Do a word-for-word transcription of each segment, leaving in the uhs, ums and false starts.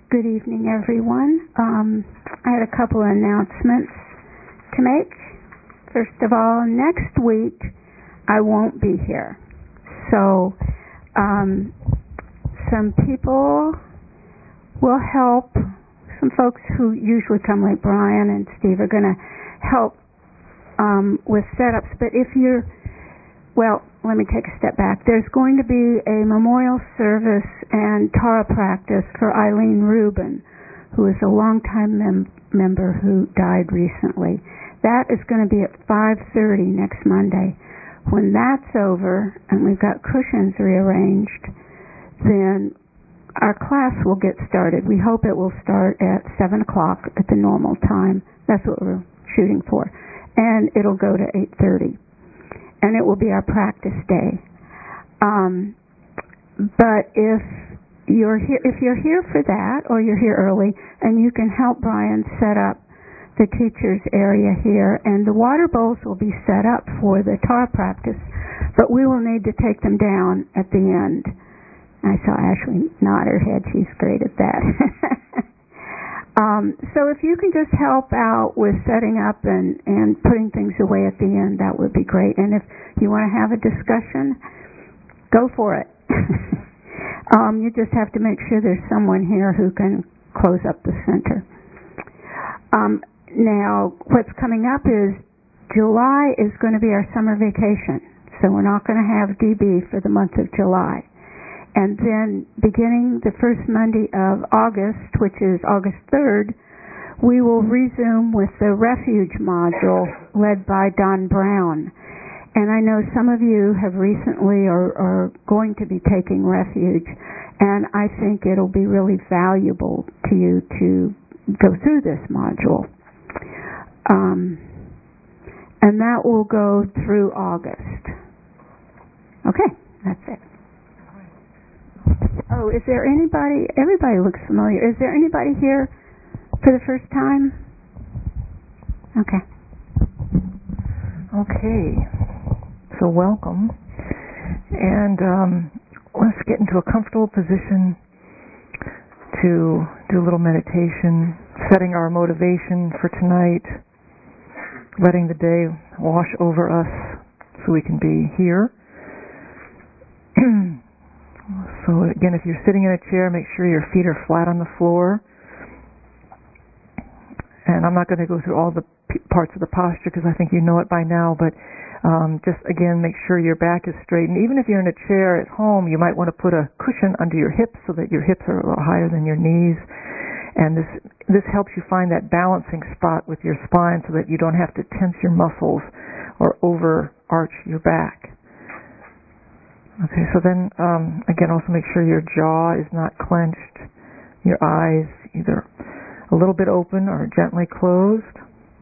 Good evening, everyone. Um, I had a couple of announcements to make. First of all, next week I won't be here. So um, some people will help. Some folks who usually come, like Brian and Steve, are going to help um, with setups. But if you're, well, let me take a step back. There's going to be a memorial service and Tara practice for Eileen Rubin, who is a longtime mem- member who died recently. That is going to be at five thirty next Monday. When that's over and we've got cushions rearranged, then our class will get started. We hope it will start at seven o'clock at the normal time. That's what we're shooting for. And it'll go to eight thirty. And it will be our practice day. Um, but if you're here, if you're here for that, or you're here early, and you can help Brian set up the teachers area here, and the water bowls will be set up for the tar practice, but we will need to take them down at the end. I saw Ashley nod her head. She's great at that. Um, so if you can just help out with setting up and, and putting things away at the end, that would be great. And if you want to have a discussion, go for it. um, you just have to make sure there's someone here who can close up the center. Um, now, what's coming up is July is going to be our summer vacation. So we're not going to have D B for the month of July. And then beginning the first Monday of August, which is August third, we will resume with the Refuge module led by Don Brown. And I know some of you have recently or are going to be taking Refuge, and I think it'll be really valuable to you to go through this module. Um, and that will go through August. Okay, that's it. Oh, is there anybody, everybody looks familiar. Is there anybody here for the first time? Okay. Okay. So welcome. And um, let's get into a comfortable position to do a little meditation, setting our motivation for tonight, letting the day wash over us so we can be here. So again, if you're sitting in a chair, make sure your feet are flat on the floor. And I'm not going to go through all the p- parts of the posture because I think you know it by now, but um, just again, make sure your back is straight. And even if you're in a chair at home, you might want to put a cushion under your hips so that your hips are a little higher than your knees. And this this helps you find that balancing spot with your spine so that you don't have to tense your muscles or overarch your back. Okay, so then, um, again, also make sure your jaw is not clenched, your eyes either a little bit open or gently closed.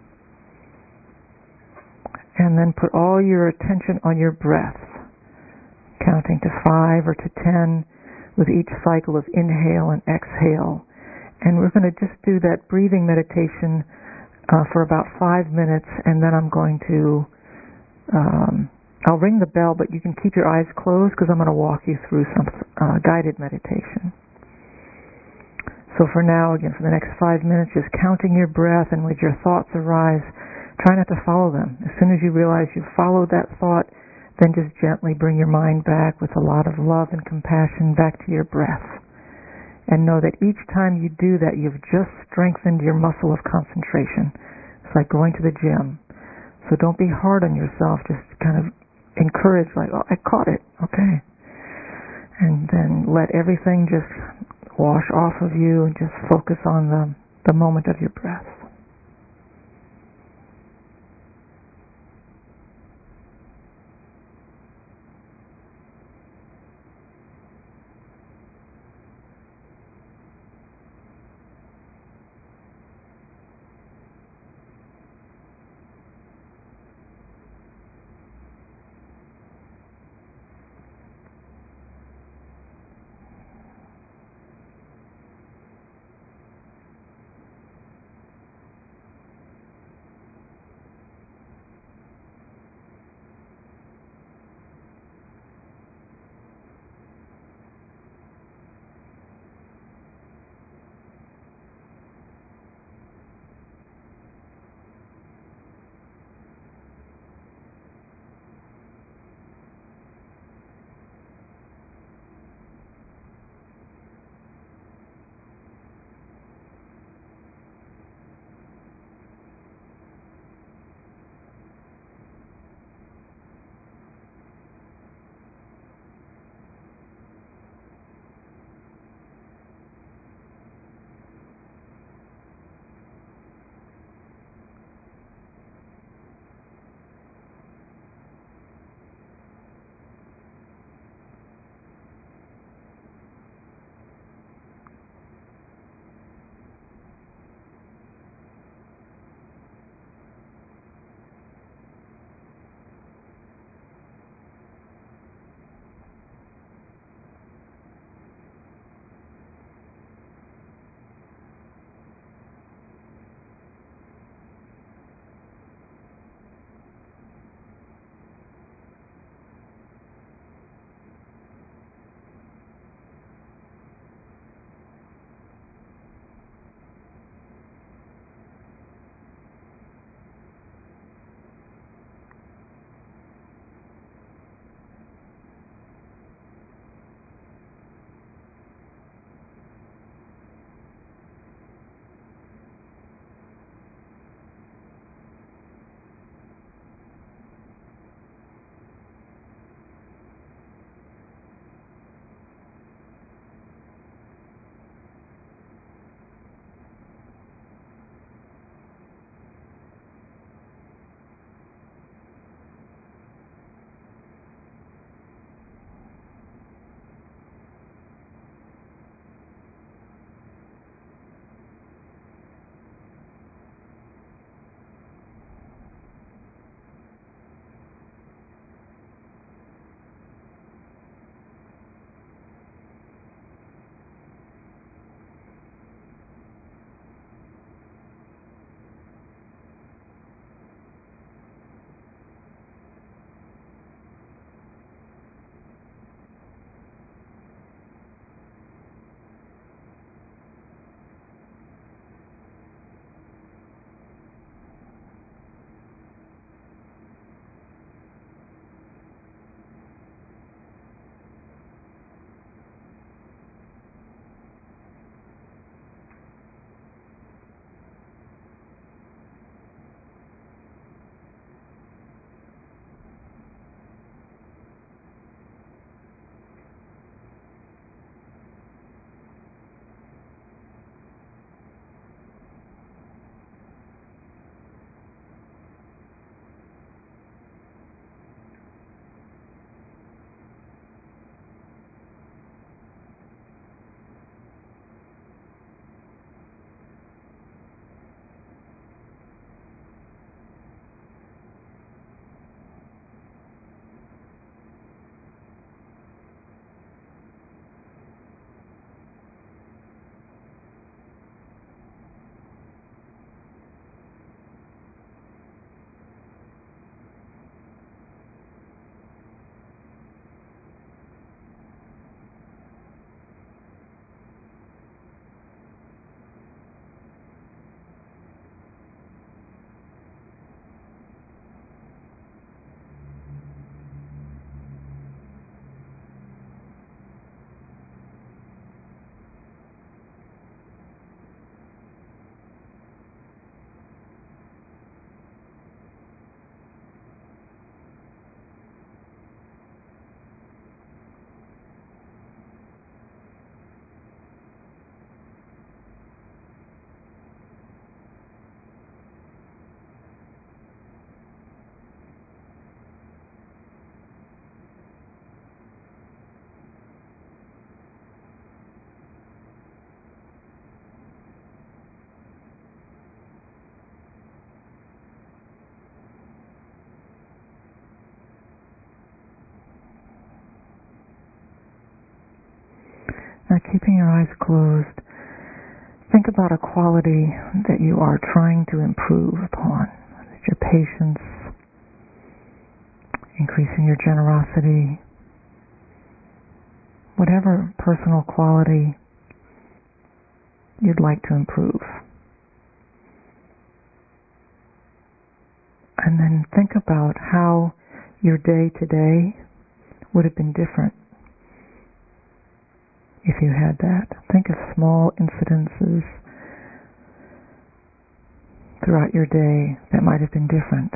And then put all your attention on your breath, counting to five or to ten with each cycle of inhale and exhale. And we're going to just do that breathing meditation uh, for about five minutes, and then I'm going to... Um, I'll ring the bell, but you can keep your eyes closed because I'm going to walk you through some uh, guided meditation. So for now, again, for the next five minutes, just counting your breath, and when your thoughts arise, try not to follow them. As soon as you realize you've followed that thought, then just gently bring your mind back with a lot of love and compassion back to your breath. And know that each time you do that, you've just strengthened your muscle of concentration. It's like going to the gym. So don't be hard on yourself, just kind of encourage, like, oh, I caught it, okay. And then let everything just wash off of you and just focus on the, the moment of your breath. Now, keeping your eyes closed, think about a quality that you are trying to improve upon. Your patience, increasing your generosity, whatever personal quality you'd like to improve. And then think about how your day today would have been different if you had that. Think of small incidences throughout your day that might have been different.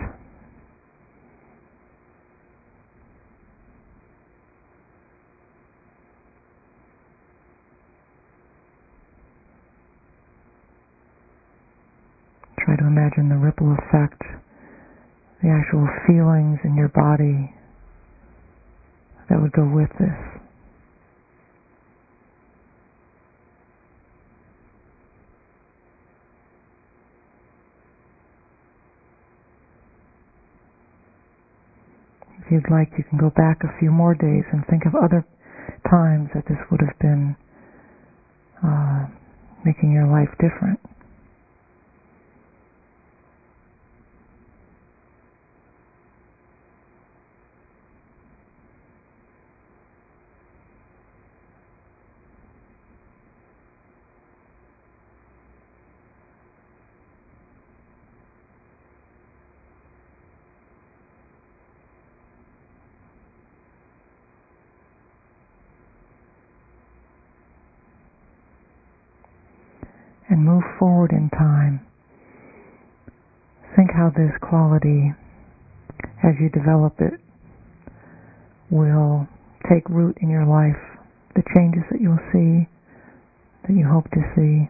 Try to imagine the ripple effect, the actual feelings in your body that would go with this. If you'd like, you can go back a few more days and think of other times that this would have been uh, making your life different. And move forward in time. Think how this quality, as you develop it, will take root in your life, the changes that you'll see, that you hope to see,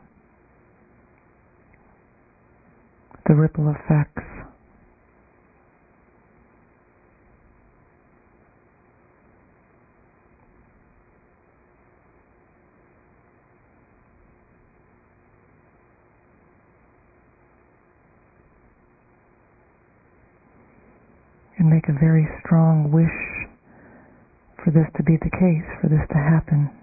the ripple effects. And make a very strong wish for this to be the case, for this to happen.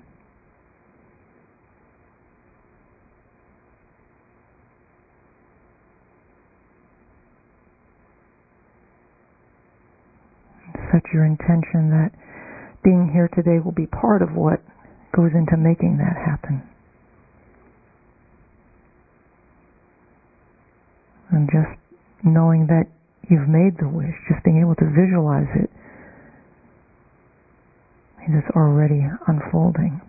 Set your intention that being here today will be part of what goes into making that happen. And just knowing that you've made the wish, just being able to visualize it, means it's already unfolding.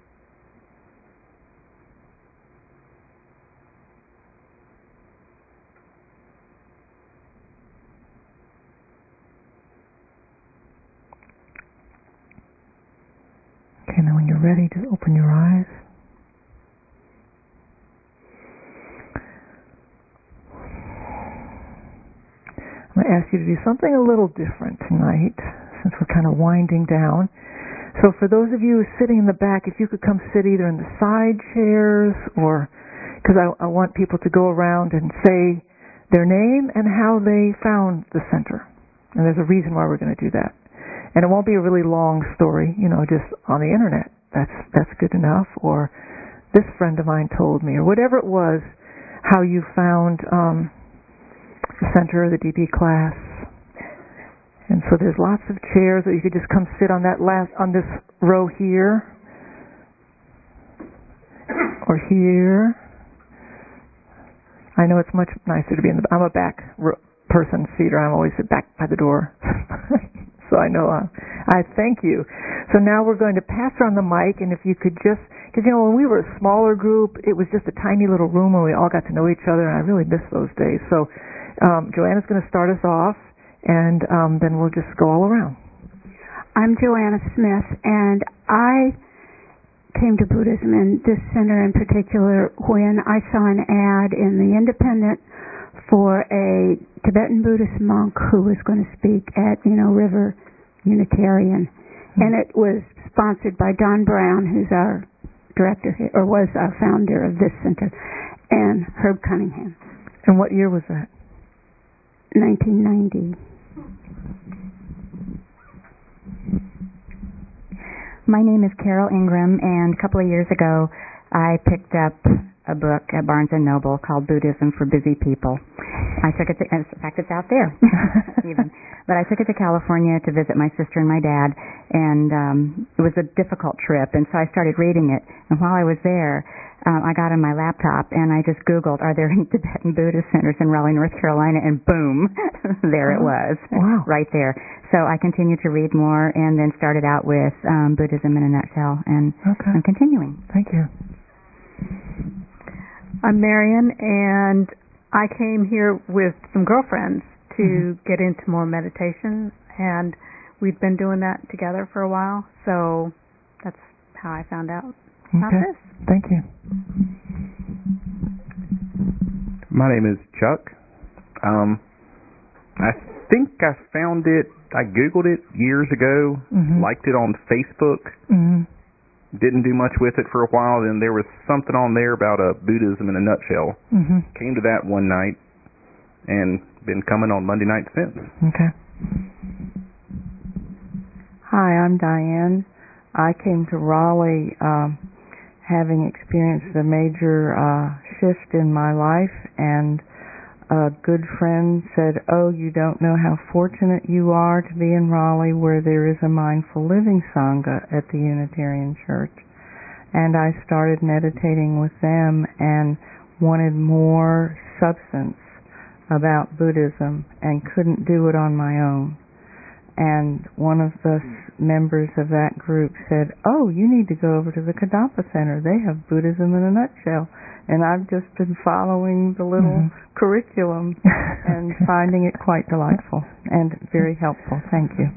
Okay, now when you're ready, just open your eyes. I'm going to ask you to do something a little different tonight, since we're kind of winding down. So for those of you sitting in the back, if you could come sit either in the side chairs, or because I, I want people to go around and say their name and how they found the center. And there's a reason why we're going to do that. And it won't be a really long story, you know, just on the internet. That's that's good enough. Or this friend of mine told me, or whatever it was, how you found um, the center of the D B class. And so there's lots of chairs that you could just come sit on that last, on this row here, or here. I know it's much nicer to be in the, I'm a back ro- person seater. I'm always sit back by the door. So I know, uh, I thank you. So now we're going to pass around the mic, and if you could just, because you know, when we were a smaller group, it was just a tiny little room and we all got to know each other, and I really miss those days. So um, Joanna's going to start us off, and um, then we'll just go all around. I'm Joanna Smith, and I came to Buddhism in this center in particular when I saw an ad in the Independent for a Tibetan Buddhist monk who was going to speak at, you know, River Unitarian. Mm-hmm. And it was sponsored by Don Brown, who's our director here, or was our founder of this center, and Herb Cunningham. And what year was that? nineteen ninety. My name is Carol Ingram, and a couple of years ago I picked up a book at Barnes and Noble called Buddhism for Busy People. I took it to, in fact it's out there even, but I took it to California to visit my sister and my dad, and um, it was a difficult trip, and so I started reading it, and while I was there um, I got on my laptop and I just Googled, are there any Tibetan Buddhist centers in Raleigh, North Carolina, and boom, there it was. Wow. Right there. So I continued to read more and then started out with um, Buddhism in a nutshell, and okay. I'm continuing. Thank you. I'm Marion, and I came here with some girlfriends to mm-hmm. get into more meditation, and we've been doing that together for a while, so that's how I found out about okay. this. Thank you. My name is Chuck. Um, I think I found it, I Googled it years ago, mm-hmm. liked it on Facebook. Mm-hmm. Didn't do much with it for a while. Then there was something on there about a Buddhism in a nutshell. Mm-hmm. Came to that one night and been coming on Monday night since. Okay. Hi, I'm Diane. I came to Raleigh um, having experienced a major uh, shift in my life, and a good friend said, oh, you don't know how fortunate you are to be in Raleigh where there is a mindful living Sangha at the Unitarian Church. And I started meditating with them and wanted more substance about Buddhism and couldn't do it on my own. And one of the members of that group said, oh, you need to go over to the Kadampa Center. They have Buddhism in a nutshell. And I've just been following the little mm-hmm. curriculum and finding it quite delightful and very helpful. Thank you.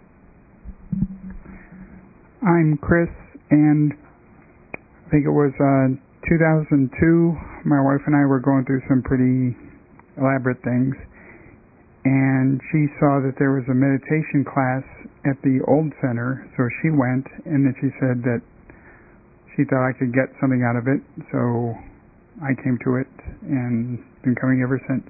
I'm Chris, and I think it was uh, two thousand two, my wife and I were going through some pretty elaborate things, and she saw that there was a meditation class at the old center, so she went, and then she said that she thought I could get something out of it, so I came to it and been coming ever since.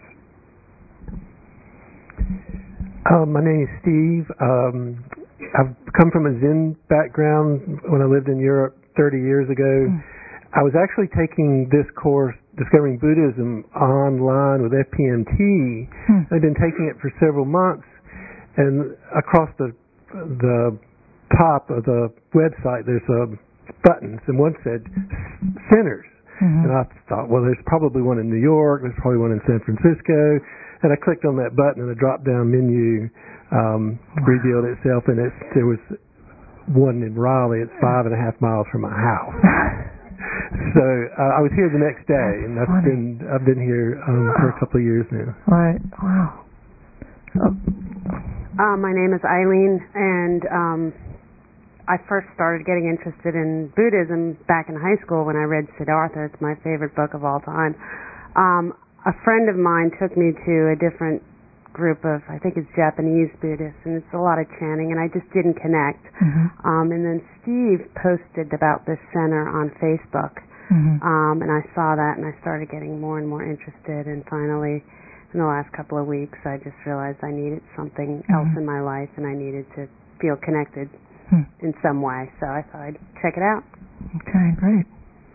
Uh, my name is Steve. Um, I've come from a Zen background when I lived in Europe thirty years ago. Mm. I was actually taking this course, Discovering Buddhism, online with F P M T. Mm. I've been taking it for several months, and across the the top of the website there's a buttons, and one said centers. Mm-hmm. And I thought, well, there's probably one in New York, there's probably one in San Francisco, and I clicked on that button, and a drop-down menu um, wow. revealed itself, and it's, there was one in Raleigh. It's five and a half miles from my house. So uh, I was here the next day, That's and I've funny. been I've been here um, for a couple of years now. Right. Wow. Oh. Uh, my name is Eileen, and um, I first started getting interested in Buddhism back in high school when I read Siddhartha. It's my favorite book of all time. Um, a friend of mine took me to a different group of, I think it's Japanese Buddhists, and it's a lot of chanting, and I just didn't connect. Mm-hmm. Um, and then Steve posted about this center on Facebook, mm-hmm. um, and I saw that, and I started getting more and more interested, and finally, in the last couple of weeks, I just realized I needed something mm-hmm. else in my life, and I needed to feel connected Hmm. in some way, so I thought I'd check it out. Okay, great.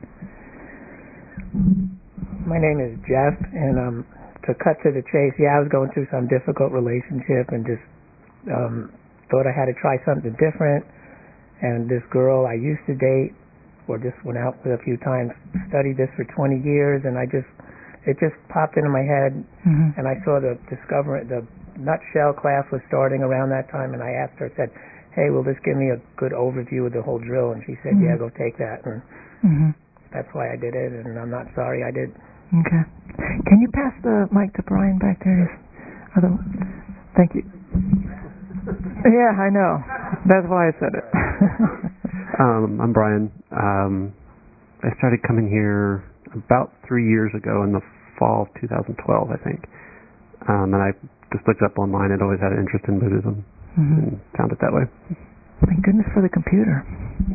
My name is Jeff, and um, to cut to the chase, yeah, I was going through some difficult relationship and just um, thought I had to try something different, and this girl I used to date, or just went out with a few times, studied this for twenty years, and I just, it just popped into my head, mm-hmm. and I saw the Discover, the Nutshell class was starting around that time, and I asked her, I said, hey, will this give me a good overview of the whole drill? And she said, mm-hmm. yeah, go take that. And mm-hmm. that's why I did it, and I'm not sorry I did. Okay. Can you pass the mic to Brian back there? Other... Thank you. Yeah, I know. That's why I said it. um, I'm Brian. Um, I started coming here about three years ago in the fall of two thousand twelve, I think. Um, and I just looked up online. I'd always had an interest in Buddhism. Mm-hmm. And found it that way. Thank goodness for the computer.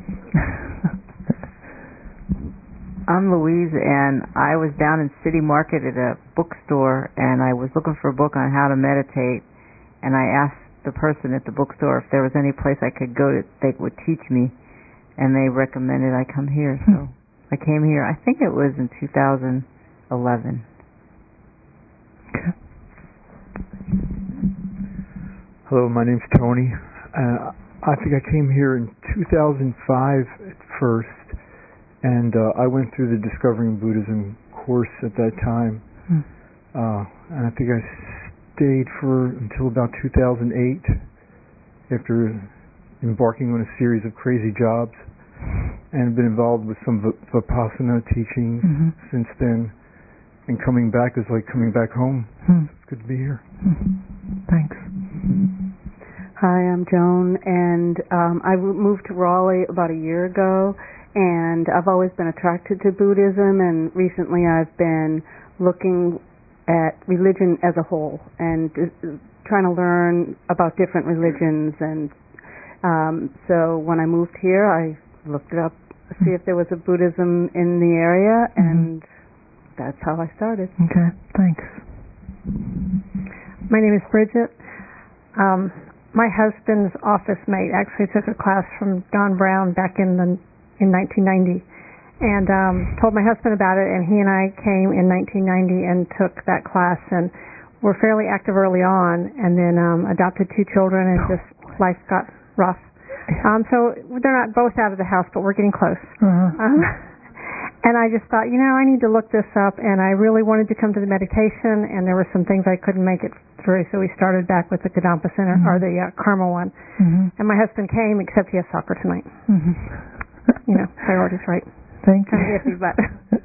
I'm Louise, and I was down in City Market at a bookstore, and I was looking for a book on how to meditate, and I asked the person at the bookstore if there was any place I could go that they would teach me, and they recommended I come here, so I came here. I think it was in two thousand eleven. Okay. Hello, my name's Tony. Uh, I think I came here in two thousand five at first, and uh, I went through the Discovering Buddhism course at that time. Hmm. Uh, and I think I stayed for until about two thousand eight, after embarking on a series of crazy jobs, and been involved with some Vipassana teachings mm-hmm. since then. And coming back is like coming back home. Hmm. It's good to be here. Mm-hmm. Thanks. Hi, I'm Joan, and um, I moved to Raleigh about a year ago, and I've always been attracted to Buddhism, and recently I've been looking at religion as a whole and trying to learn about different religions. And um, so when I moved here, I looked it up to see if there was a Buddhism in the area, and mm-hmm. that's how I started. Okay, thanks. My name is Bridget. Um, my husband's office mate actually took a class from Don Brown back in the in nineteen ninety, and um, told my husband about it, and he and I came in nineteen ninety and took that class, and were fairly active early on, and then um, adopted two children, and just life got rough. Um, so they're not both out of the house, but we're getting close. Uh-huh. Um, and I just thought, you know, I need to look this up, and I really wanted to come to the meditation, and there were some things I couldn't make it through, so we started back with the Kadampa Center, mm-hmm. or the uh, Karma one. Mm-hmm. And my husband came, except he has soccer tonight. Mm-hmm. You know, priorities right. Thank you. Kind of iffy, but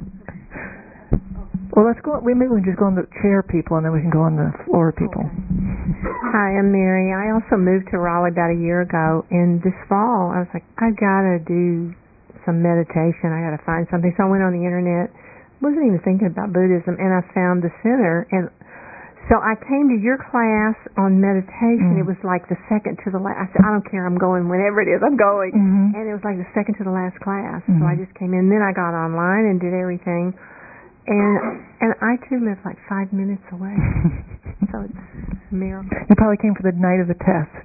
well, let's go. We maybe we can just go on the chair people, and then we can go on the floor people. Hi, I'm Mary. I also moved to Raleigh about a year ago, and this fall I was like, I gotta do some meditation. I gotta find something. So I went on the internet. Wasn't even thinking about Buddhism, and I found the center. And so I came to your class on meditation. Mm. It was like the second to the last. I said, I don't care. I'm going whenever it is. I'm going. Mm-hmm. And it was like the second to the last class. Mm-hmm. So I just came in. Then I got online and did everything. And and I too live like five minutes away. So it's a miracle. You probably came for the night of the test.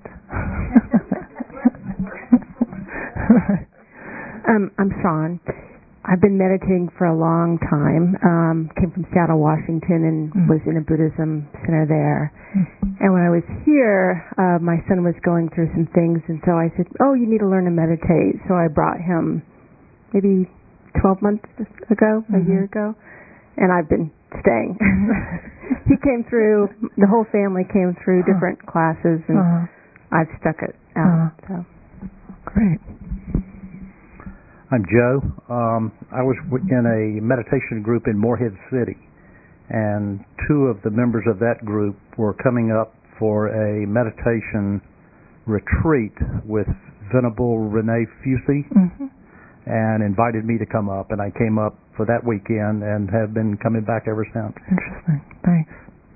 um, I'm Sean. I've been meditating for a long time. Um, came from Seattle, Washington, and mm-hmm. was in a Buddhism center there. Mm-hmm. And when I was here, uh, my son was going through some things, and so I said, "Oh, you need to learn to meditate." So I brought him maybe twelve months ago, mm-hmm. a year ago, and I've been staying. He came through. The whole family came through different uh-huh. classes, and uh-huh. I've stuck it out. Uh-huh. So great. I'm Joe. Um, I was in a meditation group in Morehead City, and two of the members of that group were coming up for a meditation retreat with Venerable Rene Fusey, mm-hmm. and invited me to come up, and I came up for that weekend and have been coming back ever since. Interesting. Thanks.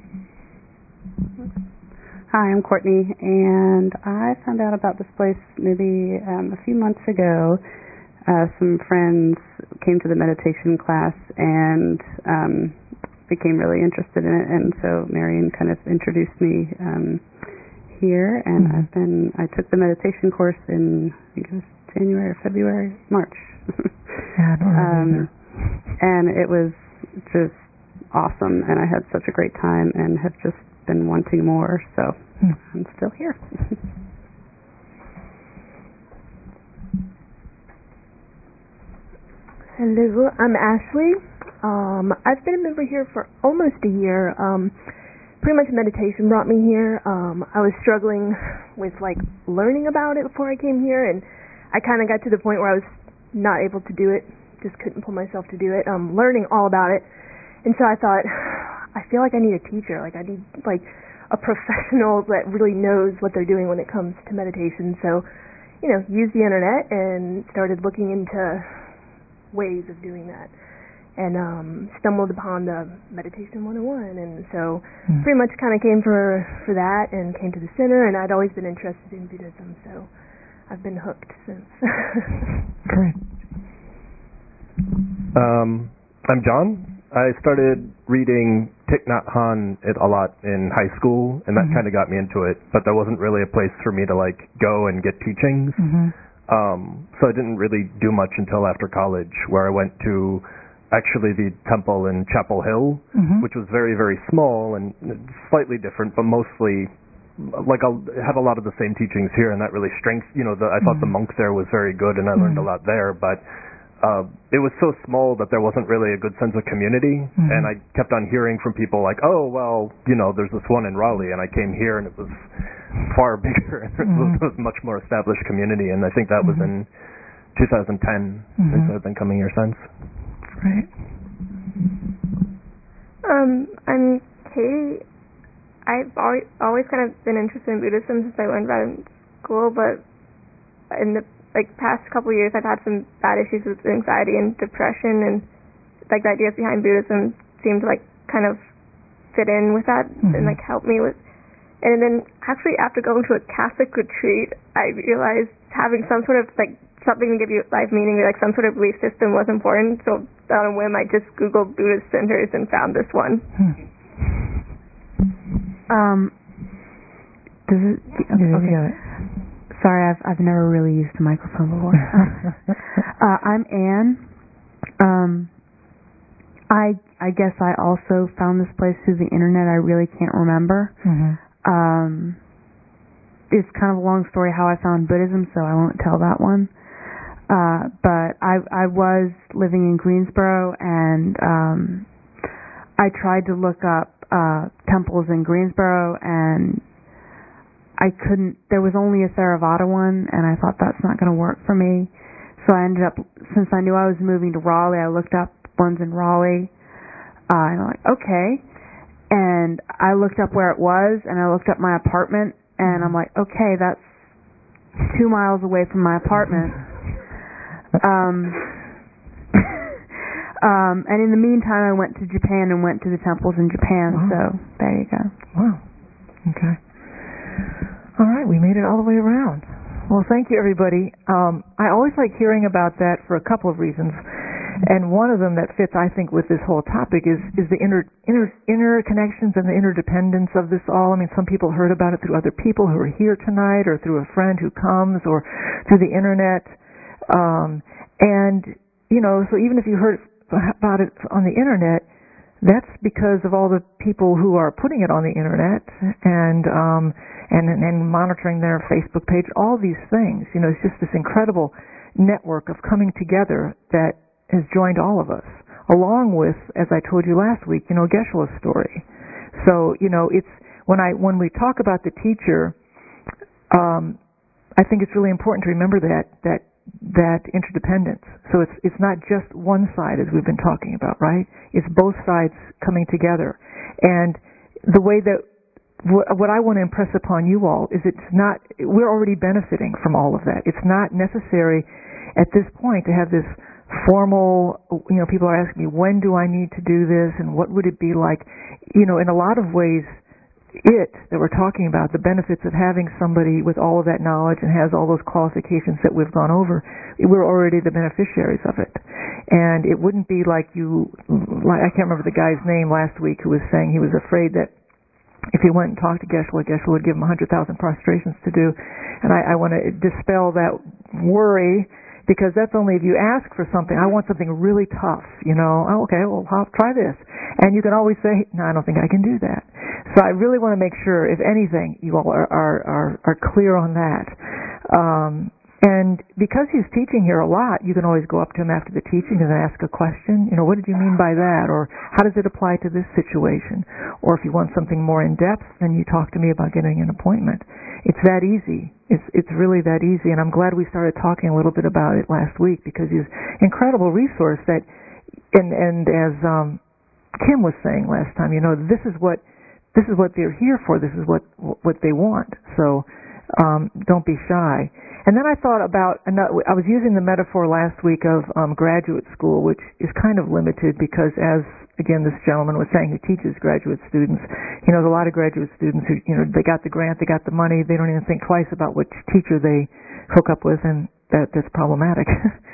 Hi, I'm Courtney, and I found out about this place maybe um, a few months ago. Uh, some friends came to the meditation class and um, became really interested in it, and so Marion kind of introduced me um, here, and mm-hmm. I've been I took the meditation course in I think it was January or February, March. Yeah, I don't remember. um, and it was just awesome, and I had such a great time, and have just been wanting more. So mm. I'm still here. Hello, I'm Ashley. Um, I've been a member here for almost a year. Um, pretty much meditation brought me here. Um, I was struggling with like learning about it before I came here, and I kind of got to the point where I was not able to do it. Just couldn't pull myself to do it. Um, learning all about it, and so I thought, I feel like I need a teacher. Like I need like a professional that really knows what they're doing when it comes to meditation. So, you know, used the internet and started looking into ways of doing that, and um, stumbled upon the Meditation one oh one, and so mm. pretty much kind of came for for that, and came to the center, and I'd always been interested in Buddhism, so I've been hooked since. Great. Um, I'm John. I started reading Thich Nhat Hanh a lot in high school, and that mm-hmm. kind of got me into it, but there wasn't really a place for me to like go and get teachings. Mm-hmm. Um, so I didn't really do much until after college, where I went to actually the temple in Chapel Hill, mm-hmm. which was very, very small and slightly different, but mostly like I'll have a lot of the same teachings here, and that really strength. You know, the, I thought mm-hmm. the monk there was very good, and I learned mm-hmm. a lot there, but uh, it was so small that there wasn't really a good sense of community, mm-hmm. and I kept on hearing from people like, oh, well, you know, there's this one in Raleigh, and I came here, and it was far bigger, and mm-hmm. it was a much more established community, and I think that mm-hmm. was in two thousand ten, mm-hmm. since I've been coming here since. Right. Um, I'm Katie. I've always, always kind of been interested in Buddhism since I learned about it in school, but in the like past couple of years I've had some bad issues with anxiety and depression, and like the ideas behind Buddhism seem to like kind of fit in with that mm-hmm. and like help me with. And then actually after going to a Catholic retreat, I realized having some sort of like something to give you life meaning, like some sort of belief system was important. So on a whim I just Googled Buddhist centers and found this one. Hmm. Um, does it? Okay. okay. Sorry, I've I've never really used the microphone before. uh, I'm Anne. Um, I I guess I also found this place through the internet. I really can't remember. Mm-hmm. Um, it's kind of a long story how I found Buddhism, so I won't tell that one. Uh, but I I was living in Greensboro, and um, I tried to look up uh, temples in Greensboro, and I couldn't. There was only a Theravada one, and I thought that's not going to work for me. So I ended up, since I knew I was moving to Raleigh, I looked up ones in Raleigh, uh, and I'm like, okay. And I looked up where it was, and I looked up my apartment, and I'm like, okay, that's two miles away from my apartment. Um, um, and in the meantime, I went to Japan and went to the temples in Japan. Wow. So there you go. Wow. Okay. All right, we made it all the way around. Well, thank you, everybody. Um, I always like hearing about that for a couple of reasons, and one of them that fits, I think, with this whole topic is is the inter inter interconnections and the interdependence of this all. I mean, some people heard about it through other people who are here tonight, or through a friend who comes, or through the internet. Um, and, you know, so even if you heard about it on the internet, that's because of all the people who are putting it on the internet and, um, and, and monitoring their Facebook page, all these things. You know, it's just this incredible network of coming together that has joined all of us, along with, as I told you last week, you know, Geshe-la's story. So, you know, it's, when I, when we talk about the teacher, um, I think it's really important to remember that, that, that interdependence. So it's it's not just one side, as we've been talking about, right? It's both sides coming together. And the way that wh- what I want to impress upon you all is it's not, we're already benefiting from all of that. It's not necessary at this point to have this formal, you know, people are asking me, when do I need to do this and what would it be like? You know, in a lot of ways, it that we're talking about, the benefits of having somebody with all of that knowledge and has all those qualifications that we've gone over, we're already the beneficiaries of it. And it wouldn't be like you, like, I can't remember the guy's name last week who was saying he was afraid that if he went and talked to Geshe-la, Geshe-la would give him one hundred thousand prostrations to do. And I, I want to dispel that worry, because that's only if you ask for something. I want something really tough, you know. Oh, okay, well, I'll try this. And you can always say, no, I don't think I can do that. So I really want to make sure, if anything, you all are are, are, are clear on that. Um, and because he's teaching here a lot, you can always go up to him after the teaching and ask a question. You know, what did you mean by that? Or how does it apply to this situation? Or if you want something more in depth, then you talk to me about getting an appointment. It's that easy. It's it's really that easy, and I'm glad we started talking a little bit about it last week, because he's an incredible resource that, and and as um, Kim was saying last time, you know, this is what this is what they're here for. This is what what they want. So um, don't be shy. And then I thought about another, I was using the metaphor last week of um, graduate school, which is kind of limited because, as again this gentleman was saying who teaches graduate students, you know, there's a lot of graduate students who, you know, they got the grant, they got the money, they don't even think twice about which teacher they hook up with, and that that's problematic.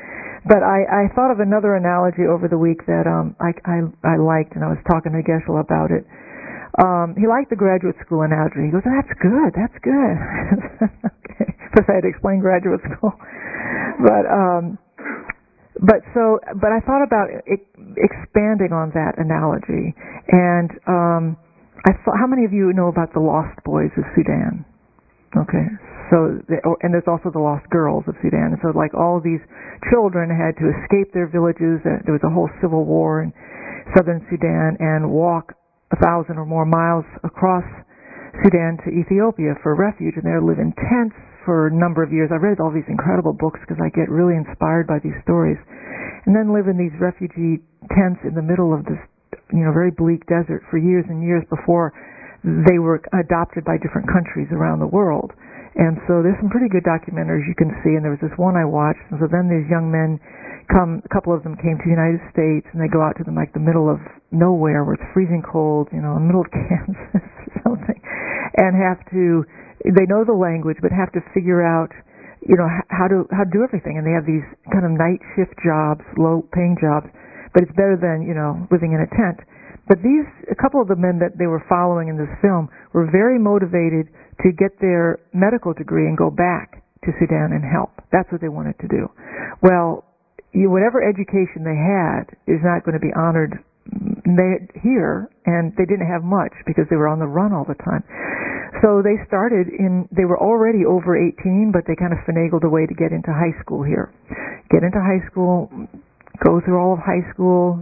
But I, I thought of another analogy over the week that um, I, I, I liked, and I was talking to Geshe-la about it. Um, he liked the graduate school analogy. He goes, that's good, that's good. Okay. First I had to explain graduate school. but um, but so but I thought about it, expanding on that analogy, and um, I thought, how many of you know about the Lost Boys of Sudan? Okay, so the, oh, and there's also the Lost Girls of Sudan. And so like all these children had to escape their villages. Uh, there was a whole civil war in southern Sudan and walk a thousand or more miles across Sudan to Ethiopia for refuge, and they live in tents for a number of years. I read all these incredible books because I get really inspired by these stories, and then live in these refugee tents in the middle of this, you know, very bleak desert for years and years before they were adopted by different countries around the world. And so there's some pretty good documentaries you can see, and there was this one I watched, and so then these young men come, a couple of them came to the United States, and they go out to the, like the middle of nowhere where it's freezing cold, you know, in the middle of Kansas or something, and have to, they know the language, but have to figure out, you know, how to how to do everything. And they have these kind of night shift jobs, low-paying jobs, but it's better than, you know, living in a tent. But these, a couple of the men that they were following in this film were very motivated to get their medical degree and go back to Sudan and help. That's what they wanted to do. Well, you, whatever education they had is not going to be honored they, here, and they didn't have much because they were on the run all the time. So they started in, they were already over eighteen, but they kind of finagled a way to get into high school here. Get into high school, go through all of high school,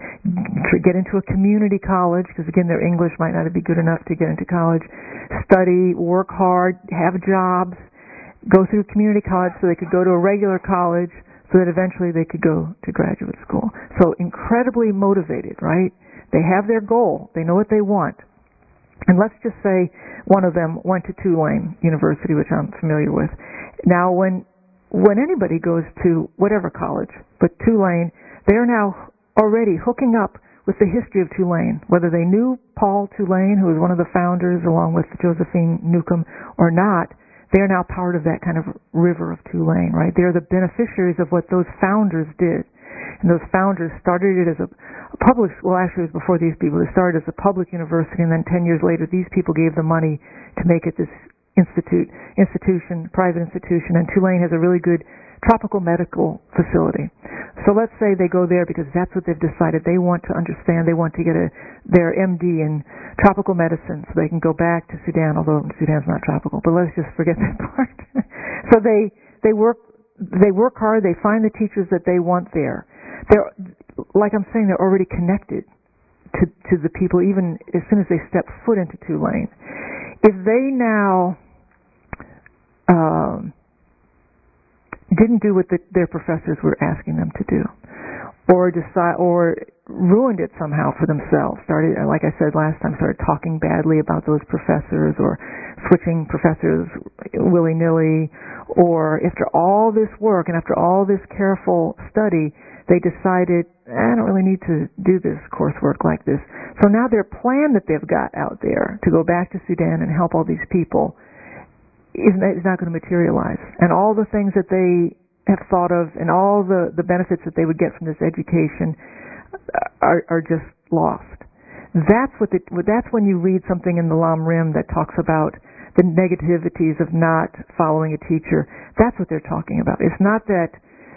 get into a community college, because again their English might not be good enough to get into college, study, work hard, have jobs, go through community college so they could go to a regular college, so that eventually they could go to graduate school. So incredibly motivated, right? They have their goal, they know what they want. And let's just say one of them went to Tulane University, which I'm familiar with. Now when when anybody goes to whatever college, but Tulane, they're now already hooking up with the history of Tulane, whether they knew Paul Tulane, who was one of the founders along with Josephine Newcomb, or not. They're now part of that kind of river of Tulane, right? They're the beneficiaries of what those founders did. And those founders started it as a, a public, well actually it was before these people, they started as a public university, and then ten years later these people gave the money to make it this institute, institution, private institution, and Tulane has a really good tropical medical facility. So let's say they go there because that's what they've decided. They want to understand, they want to get a, their M D in tropical medicine so they can go back to Sudan, although Sudan's not tropical, but let's just forget that part. So they, they work, they work hard, they find the teachers that they want there. They're, like I'm saying, they're already connected to, to the people even as soon as they step foot into Tulane. If they now, um, didn't do what the, their professors were asking them to do, or decide, or ruined it somehow for themselves. Started, like I said last time, started talking badly about those professors, or switching professors willy-nilly, or after all this work and after all this careful study, they decided, I don't really need to do this coursework like this. So now their plan that they've got out there to go back to Sudan and help all these people is not, is not going to materialize. And all the things that they have thought of and all the, the benefits that they would get from this education are, are just lost. That's what the, that's when you read something in the Lam Rim that talks about the negativities of not following a teacher. That's what they're talking about. It's not that,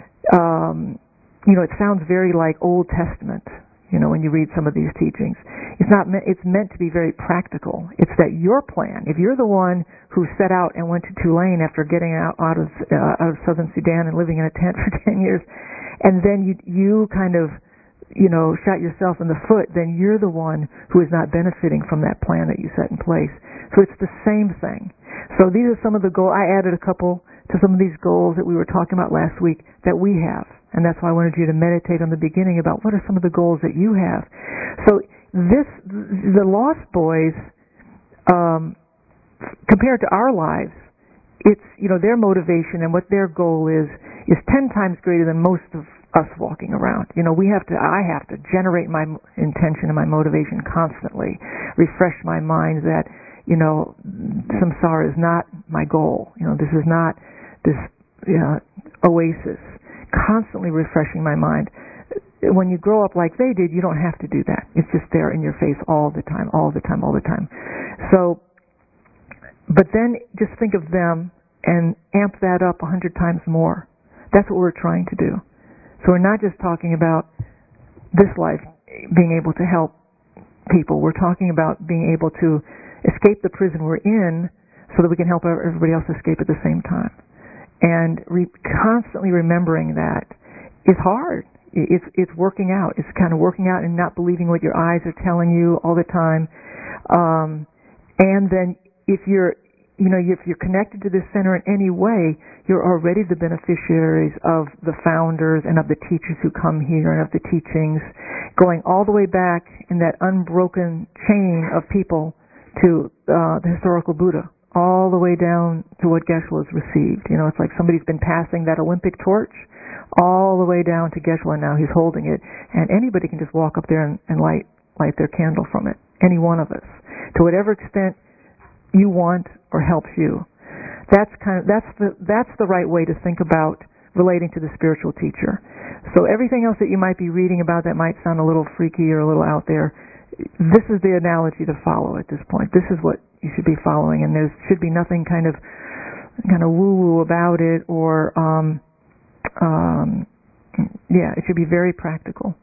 um, you know, it sounds very like Old Testament, you know, when you read some of these teachings. It's not meant, it's meant to be very practical. It's that your plan, if you're the one who set out and went to Tulane after getting out, out of uh, out of southern Sudan and living in a tent for ten years, and then you you kind of, you know, shot yourself in the foot, then you're the one who is not benefiting from that plan that you set in place. So it's the same thing. So these are some of the goals. I added a couple to some of these goals that we were talking about last week that we have. And that's why I wanted you to meditate on the beginning about what are some of the goals that you have. So this, the Lost Boys, um, compared to our lives, it's, you know, their motivation and what their goal is, is ten times greater than most of us walking around. You know, we have to, I have to generate my intention and my motivation constantly, refresh my mind that, you know, samsara is not my goal. You know, this is not this, you know, oasis. Constantly refreshing my mind. When you grow up like they did, you don't have to do that. It's just there in your face all the time, all the time, all the time. So, but then just think of them and amp that up a hundred times more. That's what we're trying to do. So we're not just talking about this life being able to help people. We're talking about being able to escape the prison we're in so that we can help everybody else escape at the same time. And re- constantly remembering that is hard. It's it's working out. It's kind of working out and not believing what your eyes are telling you all the time. Um, and then if you're, you know, if you're connected to this center in any way, you're already the beneficiaries of the founders and of the teachers who come here and of the teachings, going all the way back in that unbroken chain of people to uh, the historical Buddha, all the way down to what Geshe-la has received. You know, it's like somebody's been passing that Olympic torch all the way down to Geshe-la, and now he's holding it, and anybody can just walk up there and, and light light their candle from it. Any one of us, to whatever extent you want or helps you. That's kind of that's the that's the right way to think about relating to the spiritual teacher. So everything else that you might be reading about that might sound a little freaky or a little out there, this is the analogy to follow at this point. This is what you should be following, and there should be nothing kind of kind of woo-woo about it, or um, um, yeah, it should be very practical.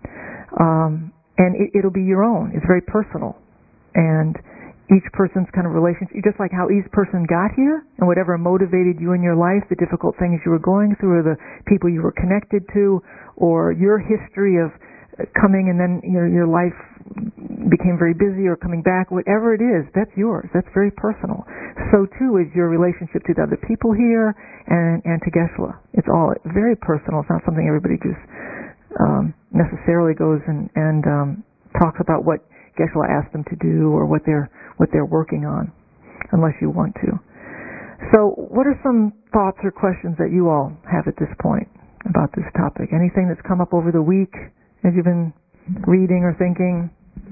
Um, and it, it'll be your own. It's very personal, and each person's kind of relationship, just like how each person got here, and whatever motivated you in your life, the difficult things you were going through, or the people you were connected to, or your history of coming and then your your life became very busy, or coming back, whatever it is, that's yours. That's very personal. So too is your relationship to the other people here and and to Geshe-la. It's all very personal. It's not something everybody just um, necessarily goes and and um, talks about what Geshe-la asked them to do or what they're what they're working on, unless you want to. So what are some thoughts or questions that you all have at this point about this topic? Anything that's come up over the week as you've been reading or thinking?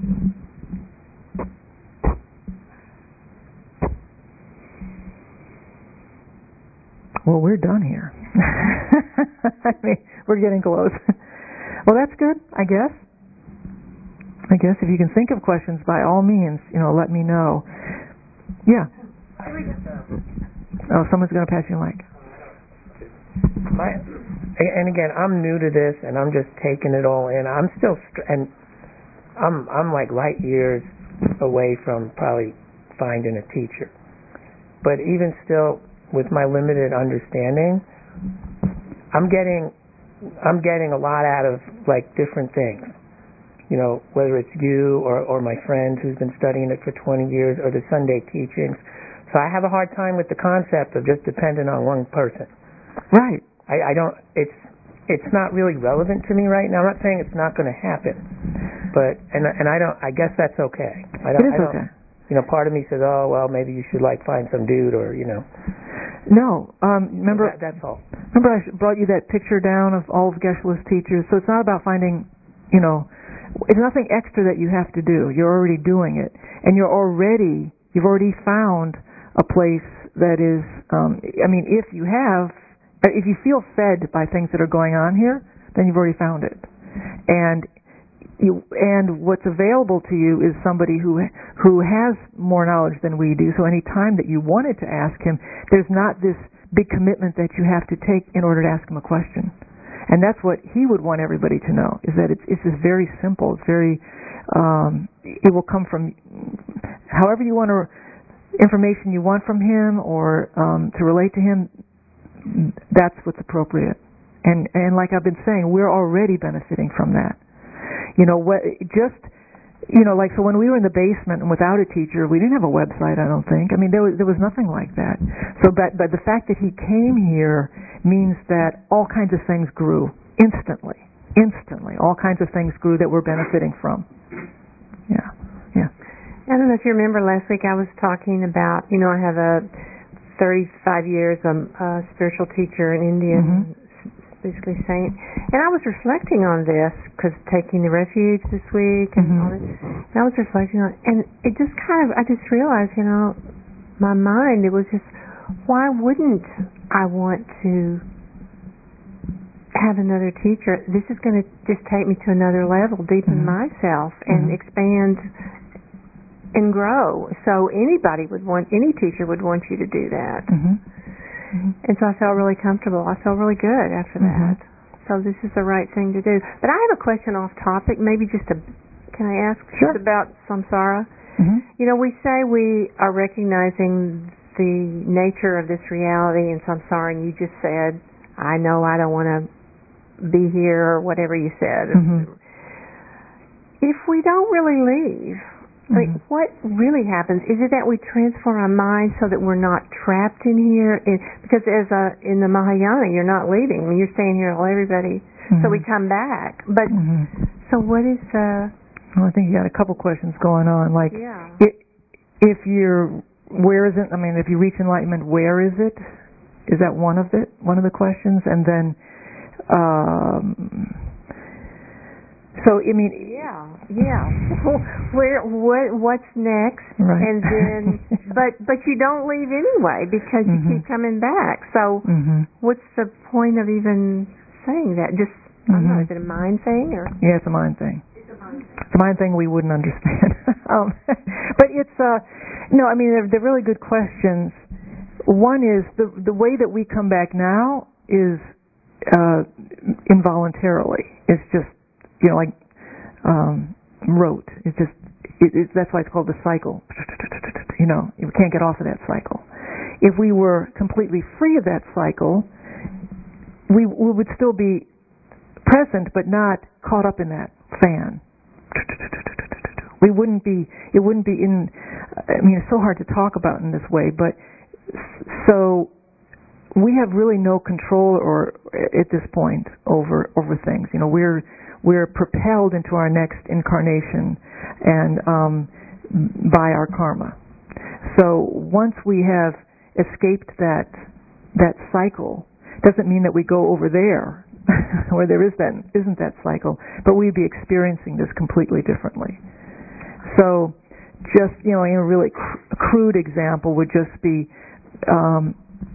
Well, we're done here. I mean, we're getting close. Well, that's good, I guess. I guess if you can think of questions, by all means, you know, let me know. Yeah. Oh, someone's going to pass you a mic. My, and again, I'm new to this, and I'm just taking it all in. I'm still, and I'm I'm like light years away from probably finding a teacher. But even still, with my limited understanding, I'm getting I'm getting a lot out of like different things. You know, whether it's you or, or my friend who's been studying it for twenty years, or the Sunday teachings. So I have a hard time with the concept of just depending on one person. Right. I, I don't, it's it's not really relevant to me right now. I'm not saying it's not going to happen, but, and and I don't, I guess that's okay. I don't, it is I don't, okay. You know, part of me says, oh, well, maybe you should like find some dude, or, you know. No, um, remember, that, that's all. Remember I brought you that picture down of all of Geshe-la's teachers, so it's not about finding, you know, it's nothing extra that you have to do. You're already doing it, and you're already you've already found a place that is. Um, I mean, if you have, if you feel fed by things that are going on here, then you've already found it. And you, and what's available to you is somebody who who has more knowledge than we do. So any time that you wanted to ask him, there's not this big commitment that you have to take in order to ask him a question. And that's what he would want everybody to know, is that it's, it's just very simple. It's very, um, it will come from however you want to, information you want from him, or um, to relate to him, that's what's appropriate. And, and like I've been saying, we're already benefiting from that. You know, what, just, you know, like, so when we were in the basement and without a teacher, we didn't have a website, I don't think. I mean, there was, there was nothing like that. So, but, but the fact that he came here means that all kinds of things grew instantly. Instantly. All kinds of things grew that we're benefiting from. Yeah. Yeah. I don't know if you remember last week I was talking about, you know, I have a thirty-five years um, uh, spiritual teacher in India, Mm-hmm. basically saint, and I was reflecting on this because taking the refuge this week and Mm-hmm. all this, and I was reflecting on, and it just kind of, I just realized, you know, my mind, it was just, why wouldn't I want to have another teacher? This is going to just take me to another level, deepen Mm-hmm. myself, and Mm-hmm. expand and grow. So anybody would want, any teacher would want you to do that. Mm-hmm. Mm-hmm. And so I felt really comfortable. I felt really good after mm-hmm. that. So this is the right thing to do. But I have a question off topic, maybe just a, can I ask sure. just about samsara? Mm-hmm. You know, we say we are recognizing the nature of this reality in samsara, and you just said, I know I don't want to be here, or whatever you said. Mm-hmm. If we don't really leave, I mean, mm-hmm. what really happens? Is it that we transform our mind so that we're not trapped in here? In, because as a, in the Mahayana, you're not leaving. I mean, you're staying here with everybody. Mm-hmm. So we come back. But mm-hmm. so what is the? Well, I think you got a couple questions going on. Like, yeah. it, if you're, where is it? I mean, if you reach enlightenment, where is it? Is that one of the one of the questions? And then, um, so I mean, yeah, yeah. Where, what, what's next? Right. And then, but but you don't leave anyway because you mm-hmm. keep coming back. So, mm-hmm. what's the point of even saying that? Just mm-hmm. I don't know. Is it a mind thing or? Yeah, it's a mind thing. It's a mind. It's a mind thing we wouldn't understand. um, but it's uh, no. I mean, they're, they're really good questions. One is the the way that we come back now is uh, involuntarily. It's just, you know, like um, rote. It's just it, it, that's why it's called the cycle. You know, you can't get off of that cycle. If we were completely free of that cycle, we, we would still be present, but not caught up in that fan. We wouldn't be. It wouldn't be in. I mean, it's so hard to talk about in this way, but so we have really no control, or at this point, over over things. You know, we're we're propelled into our next incarnation, and um, by our karma. So once we have escaped that that cycle, doesn't mean that we go over there where there is that isn't that cycle, but we'd be experiencing this completely differently. So, just you know, a really cr- crude example would just be, um,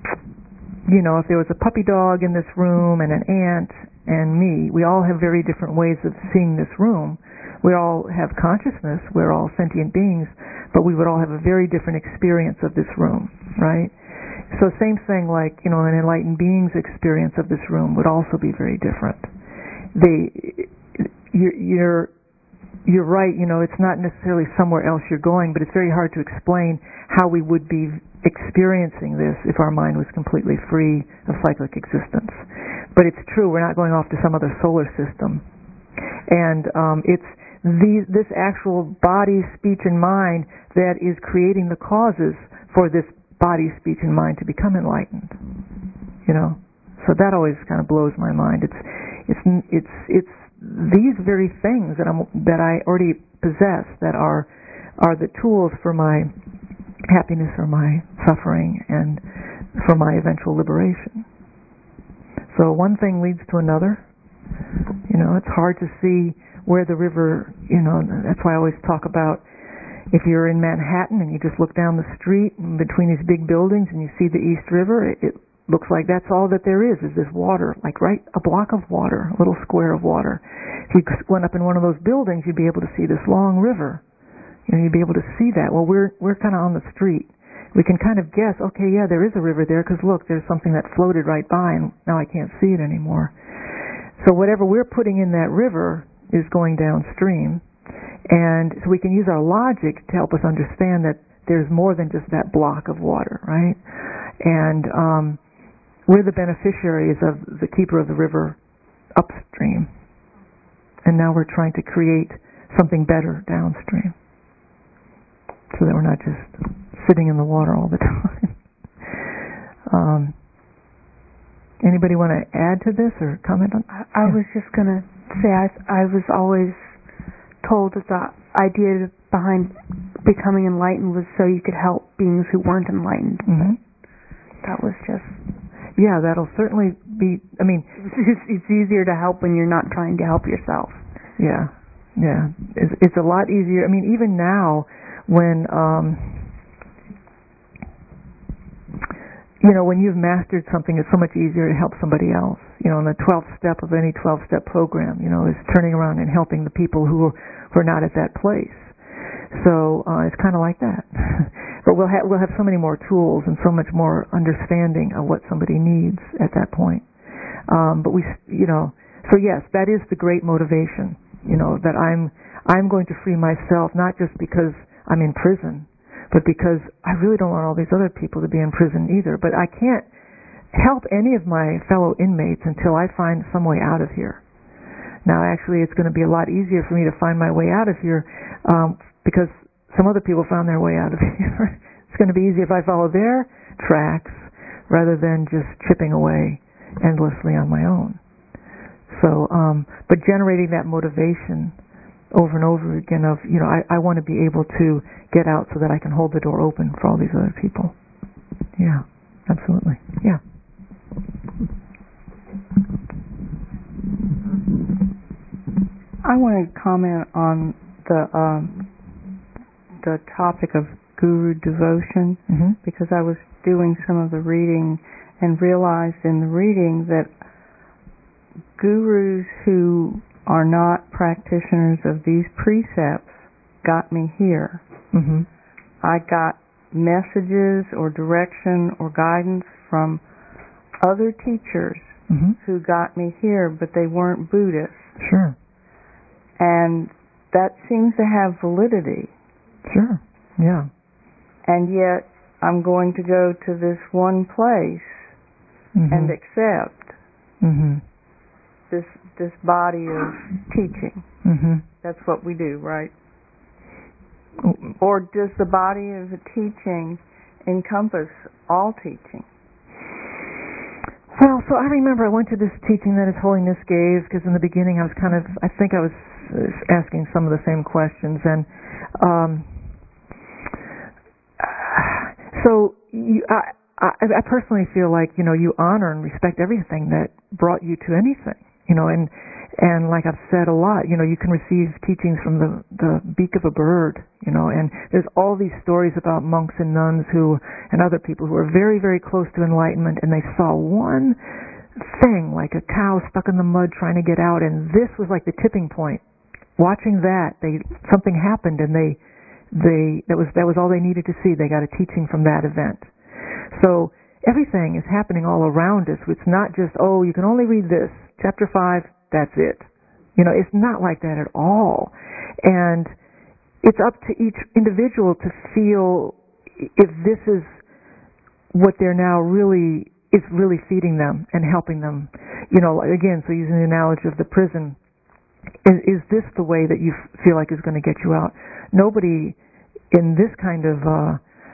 you know, if there was a puppy dog in this room and an ant and me, we all have very different ways of seeing this room. We all have consciousness. We're all sentient beings, but we would all have a very different experience of this room, right? So same thing, like, you know, an enlightened being's experience of this room would also be very different. They, you're, you're, you're right, you know, it's not necessarily somewhere else you're going, but it's very hard to explain how we would be experiencing this if our mind was completely free of cyclic existence. But it's true, we're not going off to some other solar system. And um, it's the, this actual body, speech, and mind that is creating the causes for this body, speech, and mind to become enlightened. You know, so that always kind of blows my mind. It's it's it's it's these very things that I'm that I already possess that are are the tools for my happiness or my suffering and for my eventual liberation. So one thing leads to another. You know, it's hard to see where the river, you know, that's why I always talk about if you're in Manhattan and you just look down the street between these big buildings and you see the East River, it, it looks like that's all that there is, is this water, like right, a block of water, a little square of water. If you went up in one of those buildings, you'd be able to see this long river. You know, you'd be able to see that. Well, we're we're kind of on the street. We can kind of guess, okay, yeah, there is a river there because look, there's something that floated right by and now I can't see it anymore. So whatever we're putting in that river is going downstream. And so we can use our logic to help us understand that there's more than just that block of water, right? And um, we're the beneficiaries of the keeper of the river upstream. And now we're trying to create something better downstream so that we're not just sitting in the water all the time. um, anybody want to add to this or comment on? I, I yeah. was just going to say I, I was always told that the idea behind becoming enlightened was so you could help beings who weren't enlightened. Mm-hmm. That was just... Yeah, that'll certainly be... I mean... It's, it's easier to help when you're not trying to help yourself. Yeah, yeah. It's, it's a lot easier. I mean, even now, when... Um, you know, when you've mastered something, it's so much easier to help somebody else. You know, and the twelfth step of any twelve-step program, you know, is turning around and helping the people who are, who are not at that place. So uh, it's kind of like that. But we'll have we'll have so many more tools and so much more understanding of what somebody needs at that point. Um, but we, you know, so yes, that is the great motivation. You know, that I'm I'm going to free myself not just because I'm in prison, but because I really don't want all these other people to be in prison either. But I can't help any of my fellow inmates until I find some way out of here. Now, actually, it's going to be a lot easier for me to find my way out of here um, because some other people found their way out of here. It's going to be easier if I follow their tracks rather than just chipping away endlessly on my own. So, um, but generating that motivation over and over again of, you know, I, I want to be able to get out so that I can hold the door open for all these other people. Yeah, absolutely. Yeah. I want to comment on the um, the topic of guru devotion mm-hmm. because I was doing some of the reading and realized in the reading that gurus who are not practitioners of these precepts got me here. Mm-hmm. I got messages or direction or guidance from other teachers mm-hmm. who got me here, but they weren't Buddhists. Sure. And that seems to have validity. Sure. Yeah. And yet I'm going to go to this one place mm-hmm. and accept mm-hmm. this this body of teaching. Mm-hmm. That's what we do, right? Or does the body of the teaching encompass all teaching? Well, so I remember I went to this teaching that His Holiness gave because in the beginning I was kind of, I think I was asking some of the same questions, and um, so you, I, I, I personally feel like, you know, you honor and respect everything that brought you to anything, you know, and and like I've said a lot, you know, you can receive teachings from the the beak of a bird, you know, and there's all these stories about monks and nuns who and other people who are very, very close to enlightenment, and they saw one thing like a cow stuck in the mud trying to get out, and this was like the tipping point. Watching that, they something happened, and they they that was that was all they needed to see. They got a teaching from that event. So everything is happening all around us. It's not just, oh, you can only read this chapter five. That's it. You know, it's not like that at all. And it's up to each individual to feel if this is what they're now really, is really feeding them and helping them. You know, again, so using the analogy of the prison, is, is this the way that you feel like is going to get you out? Nobody in this kind of uh,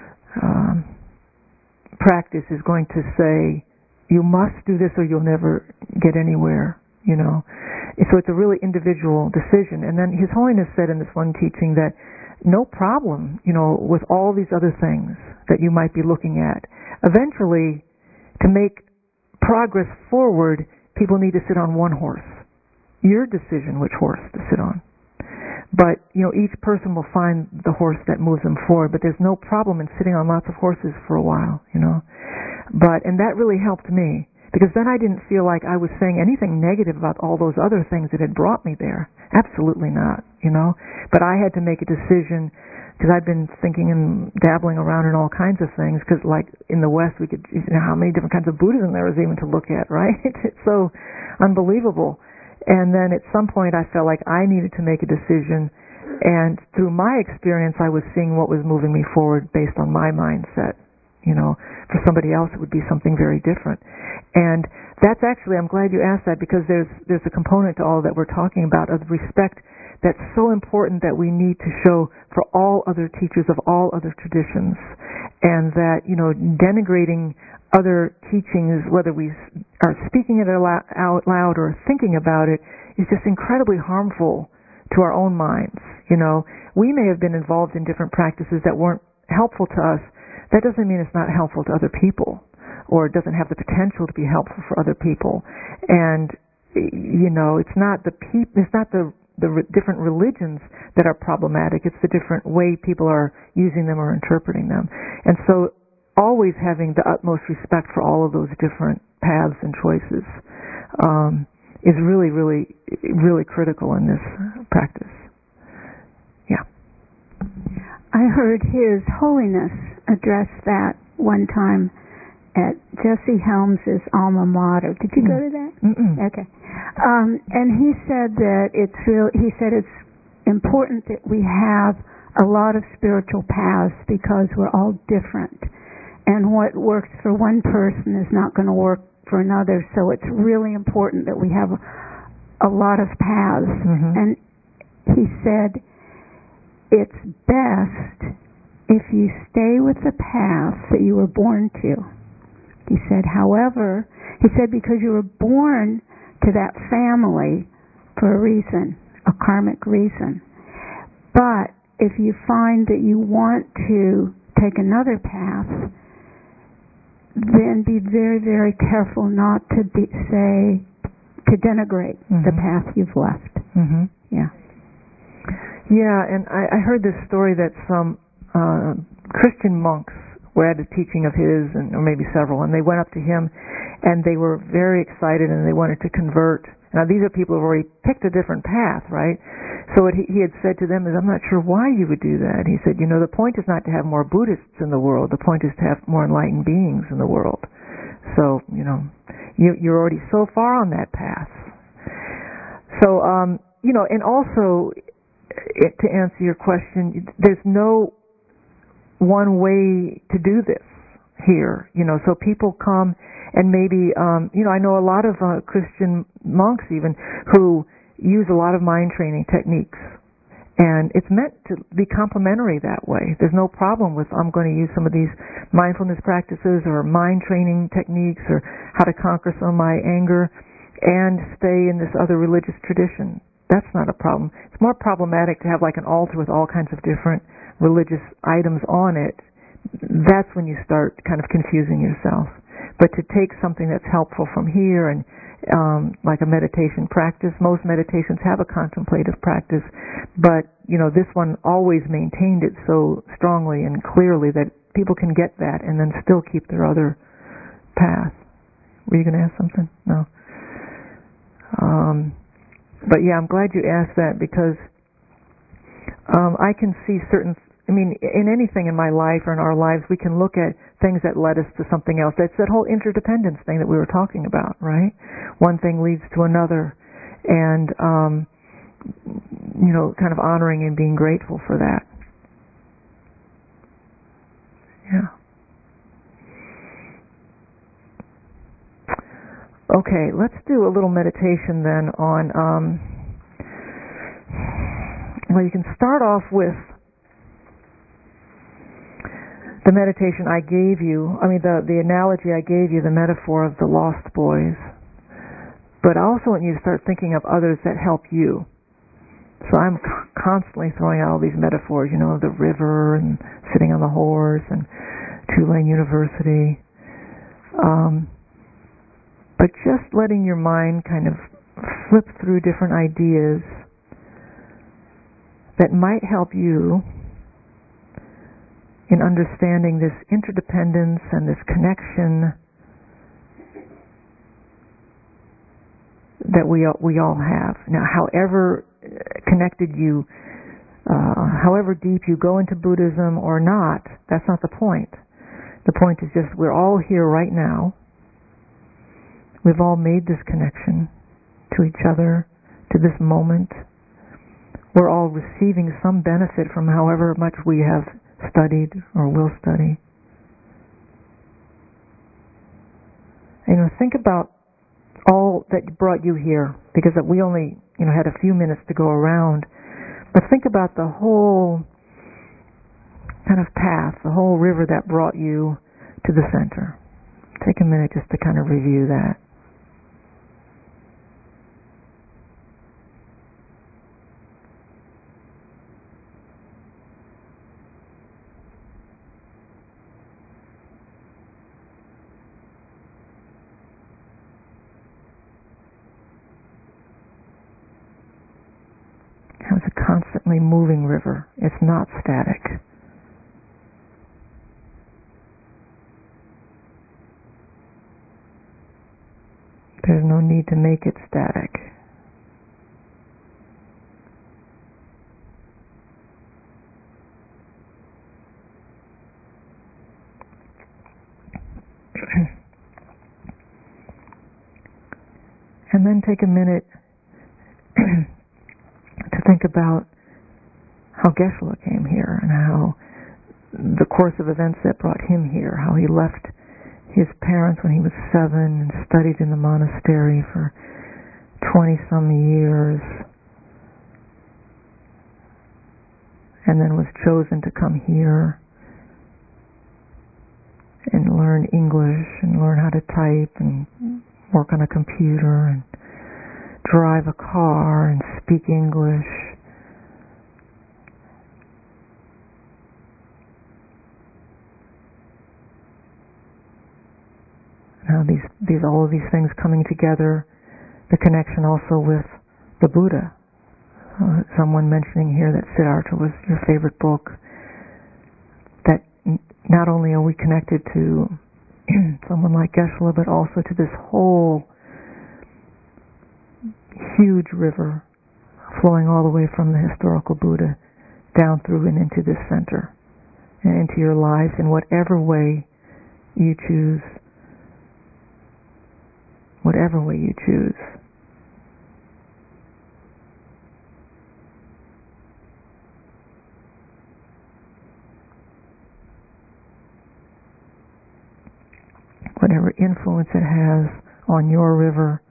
um, practice is going to say, you must do this or you'll never get anywhere. You know, so it's a really individual decision. And then His Holiness said in this one teaching that no problem, you know, with all these other things that you might be looking at. Eventually, to make progress forward, people need to sit on one horse. Your decision which horse to sit on. But, you know, each person will find the horse that moves them forward. But there's no problem in sitting on lots of horses for a while, you know. But, and that really helped me. Because then I didn't feel like I was saying anything negative about all those other things that had brought me there. Absolutely not, you know. But I had to make a decision because I'd been thinking and dabbling around in all kinds of things. Because, like in the West, we could, you know, how many different kinds of Buddhism there was even to look at, right? It's so unbelievable. And then at some point, I felt like I needed to make a decision. And through my experience, I was seeing what was moving me forward based on my mindset. You know, for somebody else, it would be something very different. And that's actually, I'm glad you asked that because there's there's a component to all that we're talking about of respect that's so important that we need to show for all other teachers of all other traditions. And that, you know, denigrating other teachings, whether we are speaking it out loud or thinking about it, is just incredibly harmful to our own minds. You know, we may have been involved in different practices that weren't helpful to us. That doesn't mean it's not helpful to other people, or it doesn't have the potential to be helpful for other people. And you know, it's not the peop- it's not the the re- different religions that are problematic. It's the different way people are using them or interpreting them. And so, always having the utmost respect for all of those different paths and choices um, is really, really, really critical in this practice. Yeah. I heard His Holiness address that one time at Jesse Helms's alma mater. Did you mm. go to that? Mm-mm. Okay. Um, and he said that it's real. He said it's important that we have a lot of spiritual paths because we're all different, and what works for one person is not going to work for another. So it's really important that we have a, a lot of paths. Mm-hmm. And he said it's best if you stay with the path that you were born to. He said, however, he said because you were born to that family for a reason, a karmic reason. But if you find that you want to take another path, then be very, very careful not to be, say, to denigrate mm-hmm. the path you've left. Mm-hmm. Yeah. Yeah, and I, I heard this story that some uh, Christian monks were at a teaching of his, and, or maybe several, and they went up to him, and they were very excited, and they wanted to convert. Now, these are people who have already picked a different path, right? So what he, he had said to them is, I'm not sure why you would do that. He said, you know, the point is not to have more Buddhists in the world. The point is to have more enlightened beings in the world. So, you know, you, you're already so far on that path. So, um, you know, and also, it, to answer your question, there's no one way to do this here, you know, so people come and maybe, um, you know, I know a lot of uh, Christian monks even who use a lot of mind training techniques, and it's meant to be complementary that way. There's no problem with, I'm going to use some of these mindfulness practices or mind training techniques or how to conquer some of my anger and stay in this other religious tradition. That's not a problem. It's more problematic to have like an altar with all kinds of different religious items on it. That's when you start kind of confusing yourself. But to take something that's helpful from here and um, like a meditation practice, most meditations have a contemplative practice, but you know this one always maintained it so strongly and clearly that people can get that and then still keep their other path. Were you going to ask something? No. Um, but yeah, I'm glad you asked that because um, I can see certain I mean, in anything in my life or in our lives, we can look at things that led us to something else. That's that whole interdependence thing that we were talking about, right? One thing leads to another. And, um, you know, kind of honoring and being grateful for that. Yeah. Okay, let's do a little meditation then on, um, well, you can start off with the meditation I gave you, I mean the, the analogy I gave you, the metaphor of the lost boys. But I also want you to start thinking of others that help you. So I'm c- constantly throwing out all these metaphors, you know, the river and sitting on the horse and Tulane University. Um, but just letting your mind kind of flip through different ideas that might help you in understanding this interdependence and this connection that we all, we all have. Now, however connected you, uh, however deep you go into Buddhism or not, that's not the point. The point is just we're all here right now. We've all made this connection to each other, to this moment. We're all receiving some benefit from however much we have studied or will study. You know, think about all that brought you here, because we only, you know, had a few minutes to go around. But think about the whole kind of path, the whole river that brought you to the center. Take a minute just to kind of review that. It's a constantly moving river. It's not static. There's no need to make it static. And then take a minute to think about how Geshe-la came here and how the course of events that brought him here, how he left his parents when he was seven and studied in the monastery for twenty-some years and then was chosen to come here and learn English and learn how to type and work on a computer and drive a car and speak English. Now these, these, all of these things coming together, the connection also with the Buddha. Uh, someone mentioning here that Siddhartha was your favorite book. That n- not only are we connected to someone like Geshe-la, but also to this whole huge river flowing all the way from the historical Buddha down through and into this center and into your lives in whatever way you choose. Whatever way you choose. Whatever influence it has on your river.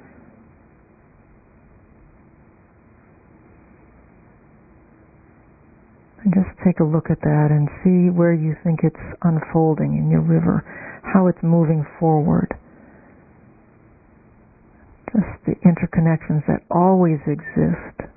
And just take a look at that and see where you think it's unfolding in your river, how it's moving forward. Just the interconnections that always exist.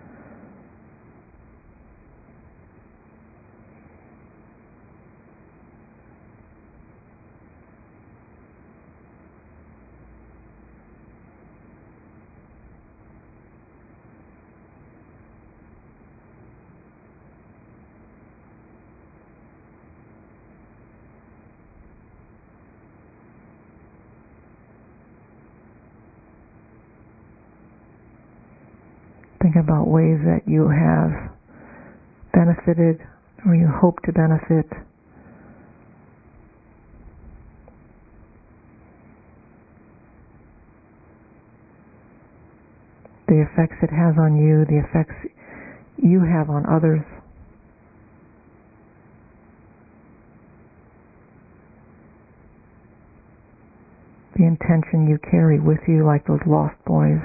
Think about ways that you have benefited or you hope to benefit. The effects it has on you, the effects you have on others. The intention you carry with you, like those lost boys.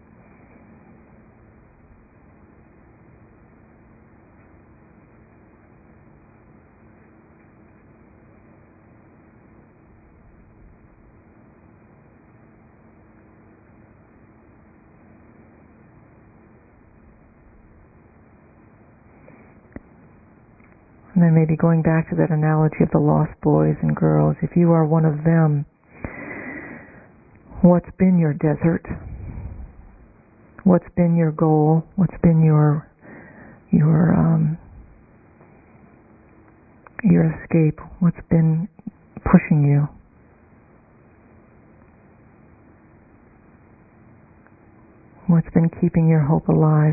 And then maybe going back to that analogy of the lost boys and girls, if you are one of them, what's been your desert? What's been your goal? What's been your your um, your escape? What's been pushing you? What's been keeping your hope alive?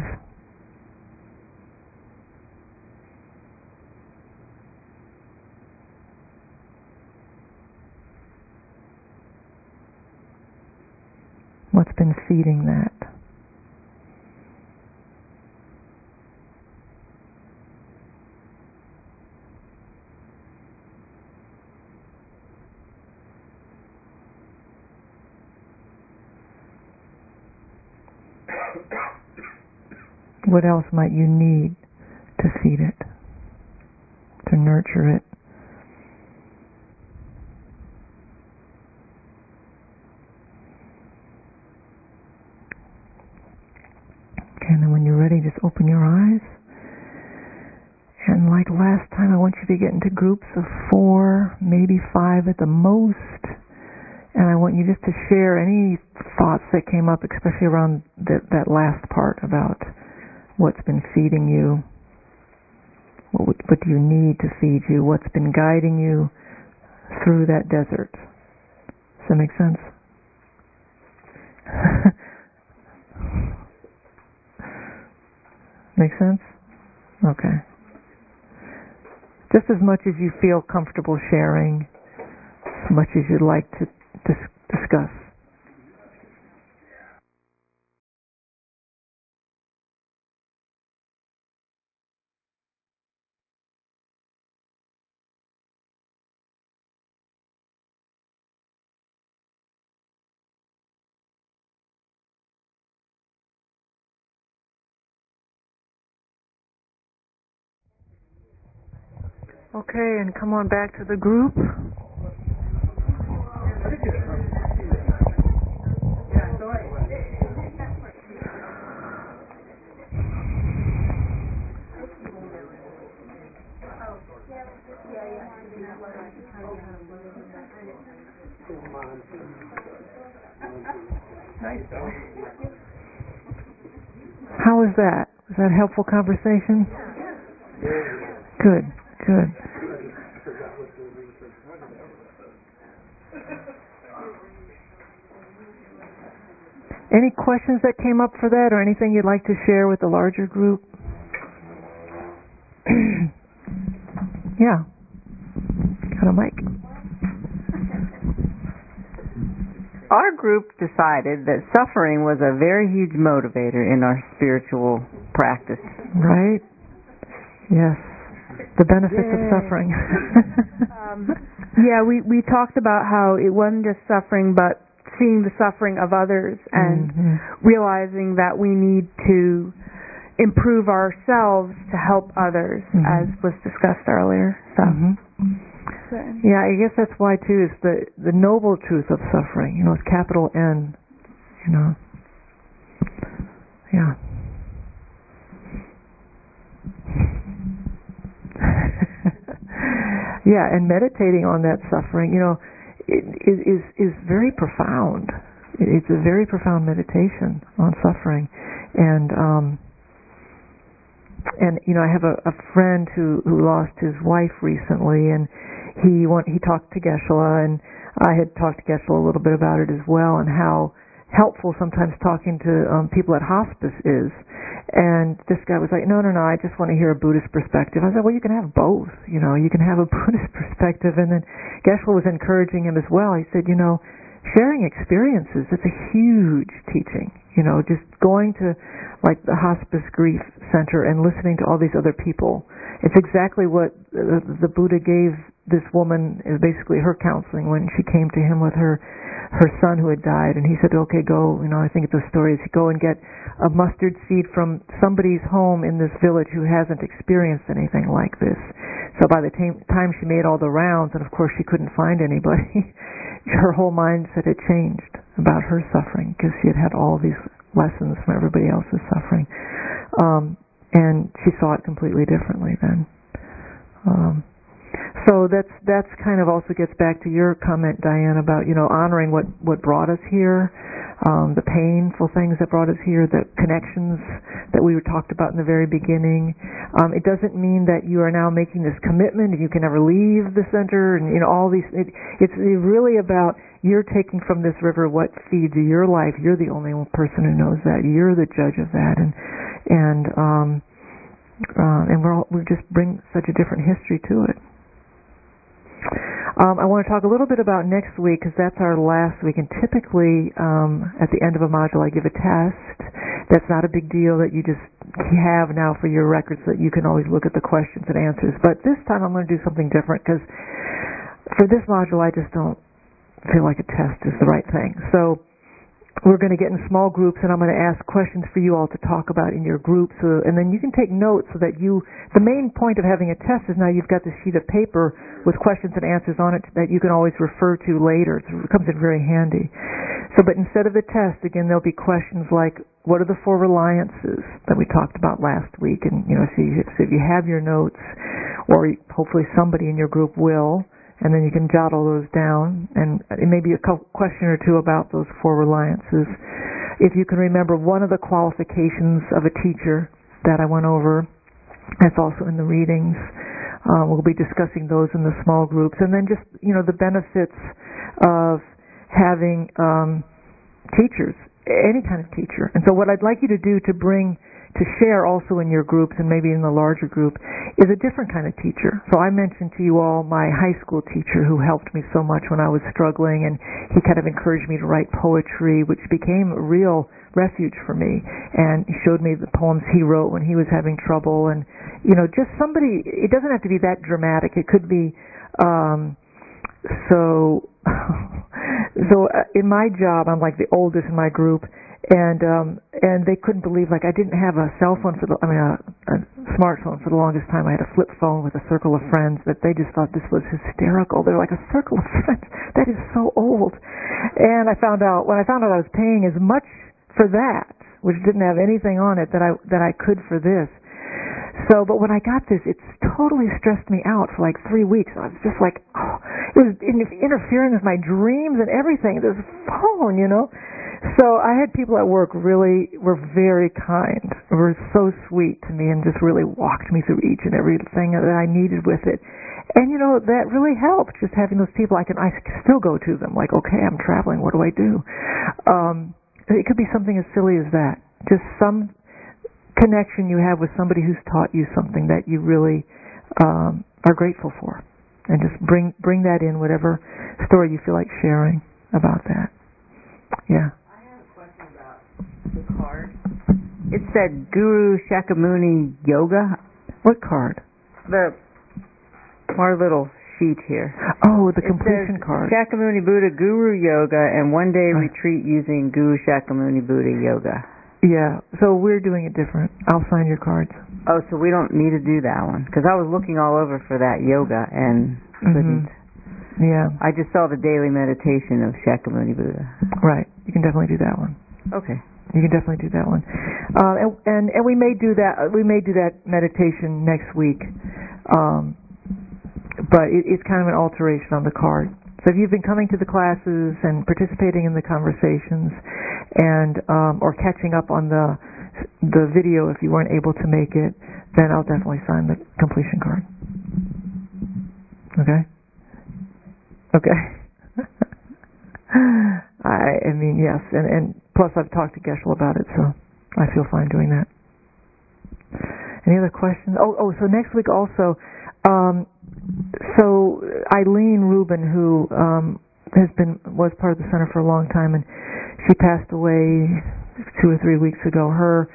What's been feeding that? What else might you need to feed it, to nurture it? And then when you're ready, just open your eyes. And like last time, I want you to get into groups of four, maybe five at the most. And I want you just to share any thoughts that came up, especially around the, that last part about what's been feeding you. What, would, what do you need to feed you? What's been guiding you through that desert? Does that make sense? Make sense? Okay. Just as much as you feel comfortable sharing, as much as you'd like to dis- discuss. Okay, and come on back to the group. Nice. How was that? Was that a helpful conversation? Good, good. Any questions that came up for that, or anything you'd like to share with the larger group? Yeah. Got a mic. Our group decided that suffering was a very huge motivator in our spiritual practice. Right? Yes. The benefits Yay. of suffering. um, yeah, we, we talked about how it wasn't just suffering, but seeing the suffering of others and mm-hmm. realizing that we need to improve ourselves to help others, mm-hmm. as was discussed earlier. So. Mm-hmm. Yeah, I guess that's why too is the the noble truth of suffering. You know, it's capital N. You know. Yeah. Yeah, and meditating on that suffering, you know, it, it is is very profound. It's a very profound meditation on suffering, and um, and you know, I have a, a friend who who lost his wife recently, and he want, he talked to Geshe-la, and I had talked to Geshe-la a little bit about it as well, and how helpful sometimes talking to um, people at hospice is. And this guy was like, no, no, no, I just want to hear a Buddhist perspective. I said, well, you can have both. You know, you can have a Buddhist perspective. And then Geshe-la was encouraging him as well. He said, you know, sharing experiences, it's a huge teaching. You know, just going to like the hospice grief center and listening to all these other people. It's exactly what the, the Buddha gave this woman, basically her counseling, when she came to him with her her son who had died, and he said, okay, go, you know, I think the story is, go and get a mustard seed from somebody's home in this village who hasn't experienced anything like this. So by the time time she made all the rounds, and of course she couldn't find anybody, her whole mindset had changed about her suffering, because she had had all these lessons from everybody else's suffering. Um, and she saw it completely differently then. Um, So that's that's kind of also gets back to your comment, Diane, about, you know, honoring what, what brought us here, um, the painful things that brought us here, the connections that we were talked about in the very beginning. Um, it doesn't mean that you are now making this commitment and you can never leave the center, and you know all these. It, it's really about you're taking from this river what feeds your life. You're the only person who knows that. You're the judge of that, and and um, uh, and we're all, we just bring such a different history to it. Um, I want to talk a little bit about next week, because that's our last week, and typically um, at the end of a module I give a test. That's not a big deal that you just have now for your records, so that you can always look at the questions and answers. But this time I'm going to do something different, because for this module I just don't feel like a test is the right thing. So we're going to get in small groups, and I'm going to ask questions for you all to talk about in your group, so, and then you can take notes so that you, the main point of having a test is now you've got this sheet of paper with questions and answers on it that you can always refer to later. It comes in very handy. So, but instead of the test, again, there'll be questions like, what are the four reliances that we talked about last week? And, you know, so, you, so if you have your notes, or hopefully somebody in your group will, and then you can jot all those down, and it may be a question or two about those four reliances. If you can remember one of the qualifications of a teacher that I went over, that's also in the readings. Uh, we'll be discussing those in the small groups, and then just, you know, the benefits of having um, teachers, any kind of teacher. And so what I'd like you to do to bring to share also in your groups, and maybe in the larger group, is a different kind of teacher. So I mentioned to you all my high school teacher who helped me so much when I was struggling, and he kind of encouraged me to write poetry, which became a real refuge for me. And he showed me the poems he wrote when he was having trouble, and, you know, just somebody, it doesn't have to be that dramatic. It could be, um, so, so in my job, I'm like the oldest in my group, and um, and they couldn't believe, like, I didn't have a cell phone for the, I mean, a, a smartphone for the longest time. I had a flip phone with a circle of friends that they just thought this was hysterical. They're like, a circle of friends? That is so old. And I found out, when I found out I was paying as much for that, which didn't have anything on it, that I that I could for this. So, but when I got this, it totally stressed me out for like three weeks. I was just like, oh, it was interfering with my dreams and everything. This phone, you know. So I had people at work really were very kind, were so sweet to me, and just really walked me through each and everything that I needed with it. And you know, that really helped, just having those people. I can I still go to them, like, okay, I'm traveling, what do I do? Um, it could be something as silly as that. Just some connection you have with somebody who's taught you something that you really um, are grateful for. And just bring bring that in, whatever story you feel like sharing about that. Yeah. The card. It said Guru Shakyamuni Yoga. What card? The our little sheet here. Oh, the it completion says card. Shakyamuni Buddha Guru Yoga and one day uh. retreat using Guru Shakyamuni Buddha Yoga. Yeah, so we're doing it different. I'll sign your cards. Oh, so we don't need to do that one, because I was looking all over for that yoga and couldn't. Mm-hmm. Yeah. I just saw the daily meditation of Shakyamuni Buddha. Right. You can definitely do that one. Okay. You can definitely do that one, uh, and, and and we may do that. We may do that meditation next week, um, but it, it's kind of an alteration on the card. So if you've been coming to the classes and participating in the conversations, and um, or catching up on the the video if you weren't able to make it, then I'll definitely sign the completion card. Okay. Okay. I, I mean, yes, and, and plus I've talked to Geshe-la about it, so I feel fine doing that. Any other questions? Oh, oh, so next week also, um, so Eileen Rubin, who um, has been was part of the center for a long time, and she passed away two or three weeks ago. Her,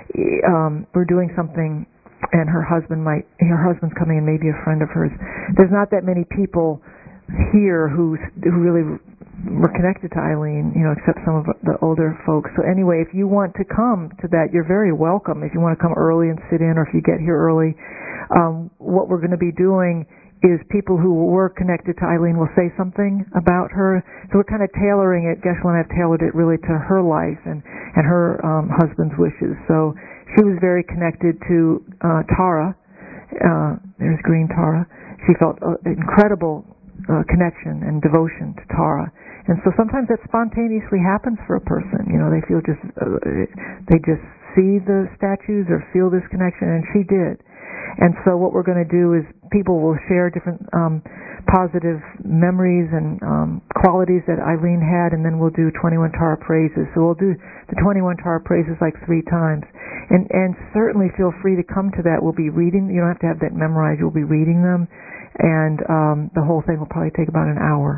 um, we're doing something, and her husband might, her husband's coming, and maybe a friend of hers. There's not that many people here who who really were connected to Eileen, you know, except some of the older folks. So anyway, if you want to come to that, you're very welcome. If you want to come early and sit in, or if you get here early, um, what we're going to be doing is people who were connected to Eileen will say something about her. So we're kind of tailoring it. Geshe-la and I have tailored it really to her life and, and her um, husband's wishes. So she was very connected to uh, Tara. Uh, there's Green Tara. She felt uh, incredible uh, connection and devotion to Tara. And so sometimes that spontaneously happens for a person. You know, they feel just, uh, they just see the statues or feel this connection, and she did. And so what we're going to do is people will share different um, positive memories and um, qualities that Eileen had, and then we'll do twenty-one Tara praises. So we'll do the twenty-one Tara praises like three times. And, and certainly feel free to come to that. We'll be reading. You don't have to have that memorized. You'll be reading them. And um, the whole thing will probably take about an hour.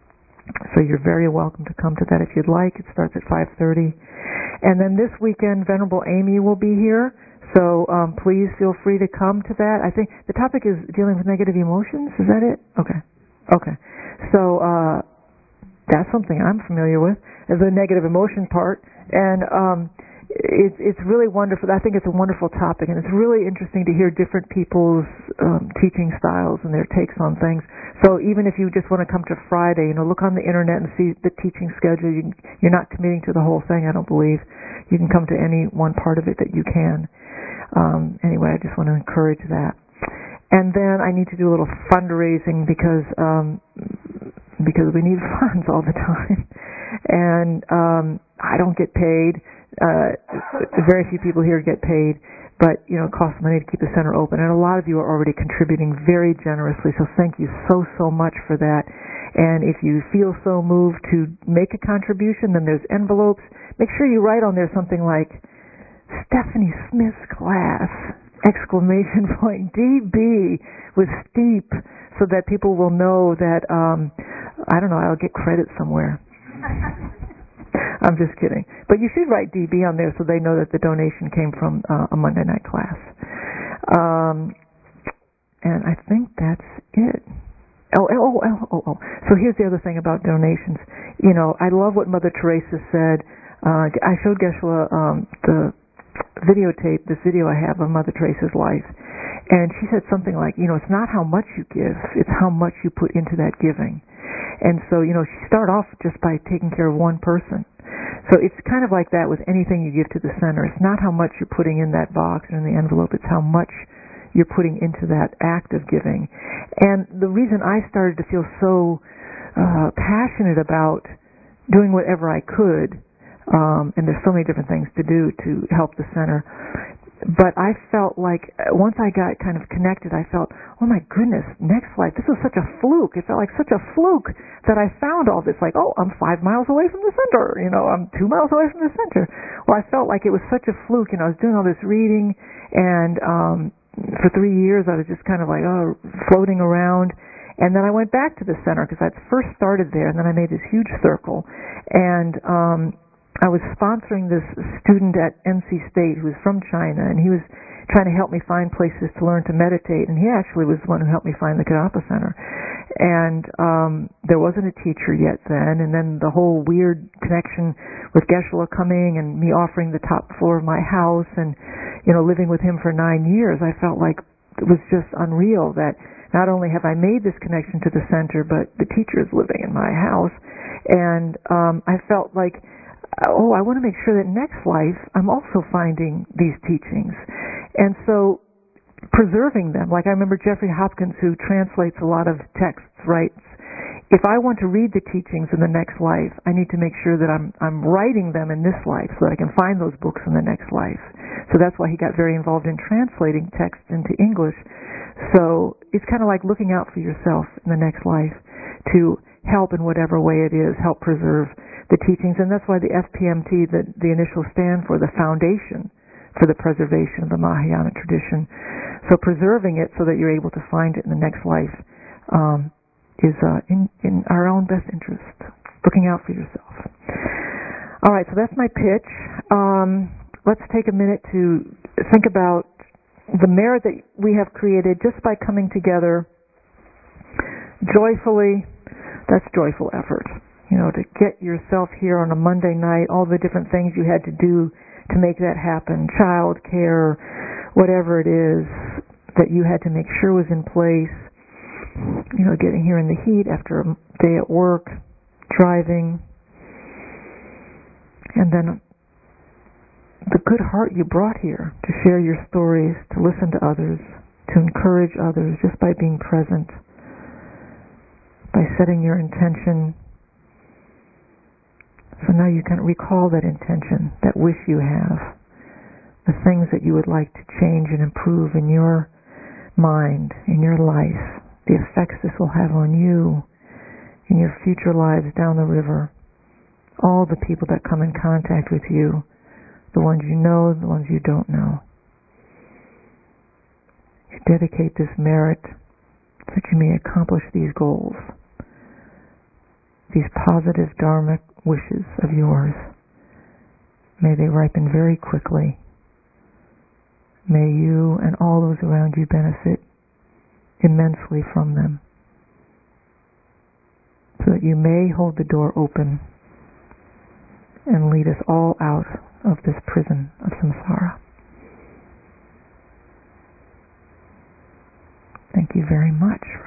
So you're very welcome to come to that if you'd like. It starts at five thirty. And then this weekend, Venerable Amy will be here. So um, please feel free to come to that. I think the topic is dealing with negative emotions. Is that it? Okay. Okay. So uh, that's something I'm familiar with, the negative emotion part. And um, it's it's really wonderful. I think it's a wonderful topic, and it's really interesting to hear different people's um, teaching styles and their takes on things. So even if you just want to come to Friday, you know, look on the internet and see the teaching schedule. You can, you're not committing to the whole thing, I don't believe. You can come to any one part of it that you can. Um, anyway, I just want to encourage that. And then I need to do a little fundraising because um, because we need funds all the time, and um, I don't get paid. Uh, very few people here get paid, but you know, it costs money to keep the center open, and a lot of you are already contributing very generously. So thank you so so much for that. And if you feel so moved to make a contribution, then there's envelopes. Make sure you write on there something like Stephanie Smith's class! Exclamation point D B with steep, so that people will know that um, I don't know. I'll get credit somewhere. I'm just kidding. But you should write D B on there so they know that the donation came from uh, a Monday night class. Um, and I think that's it. Oh, oh, oh, oh, oh. So here's the other thing about donations. You know, I love what Mother Teresa said. uh, I showed Geshe-la um, the videotape, this video I have of Mother Teresa's life, and she said something like, you know, it's not how much you give, it's how much you put into that giving. And so, you know, she started off just by taking care of one person. So it's kind of like that with anything you give to the center. It's not how much you're putting in that box or in the envelope, it's how much you're putting into that act of giving. And the reason I started to feel so uh, passionate about doing whatever I could, um, and there's so many different things to do to help the center, but I felt like once I got kind of connected, I felt, oh my goodness, Next Life, this was such a fluke. It felt like such a fluke that I found all this, like, oh, I'm five miles away from the center, you know, I'm two miles away from the center. Well, I felt like it was such a fluke, you know, I was doing all this reading, and um, for three years I was just kind of like, oh, floating around. And then I went back to the center because I'd first started there, and then I made this huge circle. And um, I was sponsoring this student at N C State who was from China, and he was trying to help me find places to learn to meditate, and he actually was the one who helped me find the Kadapa Center. And um, there wasn't a teacher yet then, and then the whole weird connection with Geshe-la coming and me offering the top floor of my house and, you know, living with him for nine years, I felt like it was just unreal that not only have I made this connection to the center, but the teacher is living in my house. And um, I felt like, oh, I want to make sure that next life I'm also finding these teachings. And so preserving them, like I remember Jeffrey Hopkins, who translates a lot of texts, writes, if I want to read the teachings in the next life, I need to make sure that I'm I'm writing them in this life so that I can find those books in the next life. So that's why he got very involved in translating texts into English. So it's kind of like looking out for yourself in the next life to help in whatever way it is, help preserve the teachings. And that's why the F P M T, the, the initials stand for the Foundation for the Preservation of the Mahayana Tradition. So preserving it so that you're able to find it in the next life um, is uh, in, in our own best interest, looking out for yourself. All right, so that's my pitch. Um, let's take a minute to think about the merit that we have created just by coming together joyfully. That's joyful effort. You know, to get yourself here on a Monday night, all the different things you had to do to make that happen, child care, whatever it is that you had to make sure was in place. You know, getting here in the heat after a day at work, driving, and then the good heart you brought here to share your stories, to listen to others, to encourage others just by being present, by setting your intention. So now you can recall that intention, that wish you have, the things that you would like to change and improve in your mind, in your life, the effects this will have on you, in your future lives down the river, all the people that come in contact with you, the ones you know, the ones you don't know. You dedicate this merit that you may accomplish these goals, these positive dharmic wishes of yours. May they ripen very quickly. May you and all those around you benefit immensely from them, so that you may hold the door open and lead us all out of this prison of samsara. Thank you very much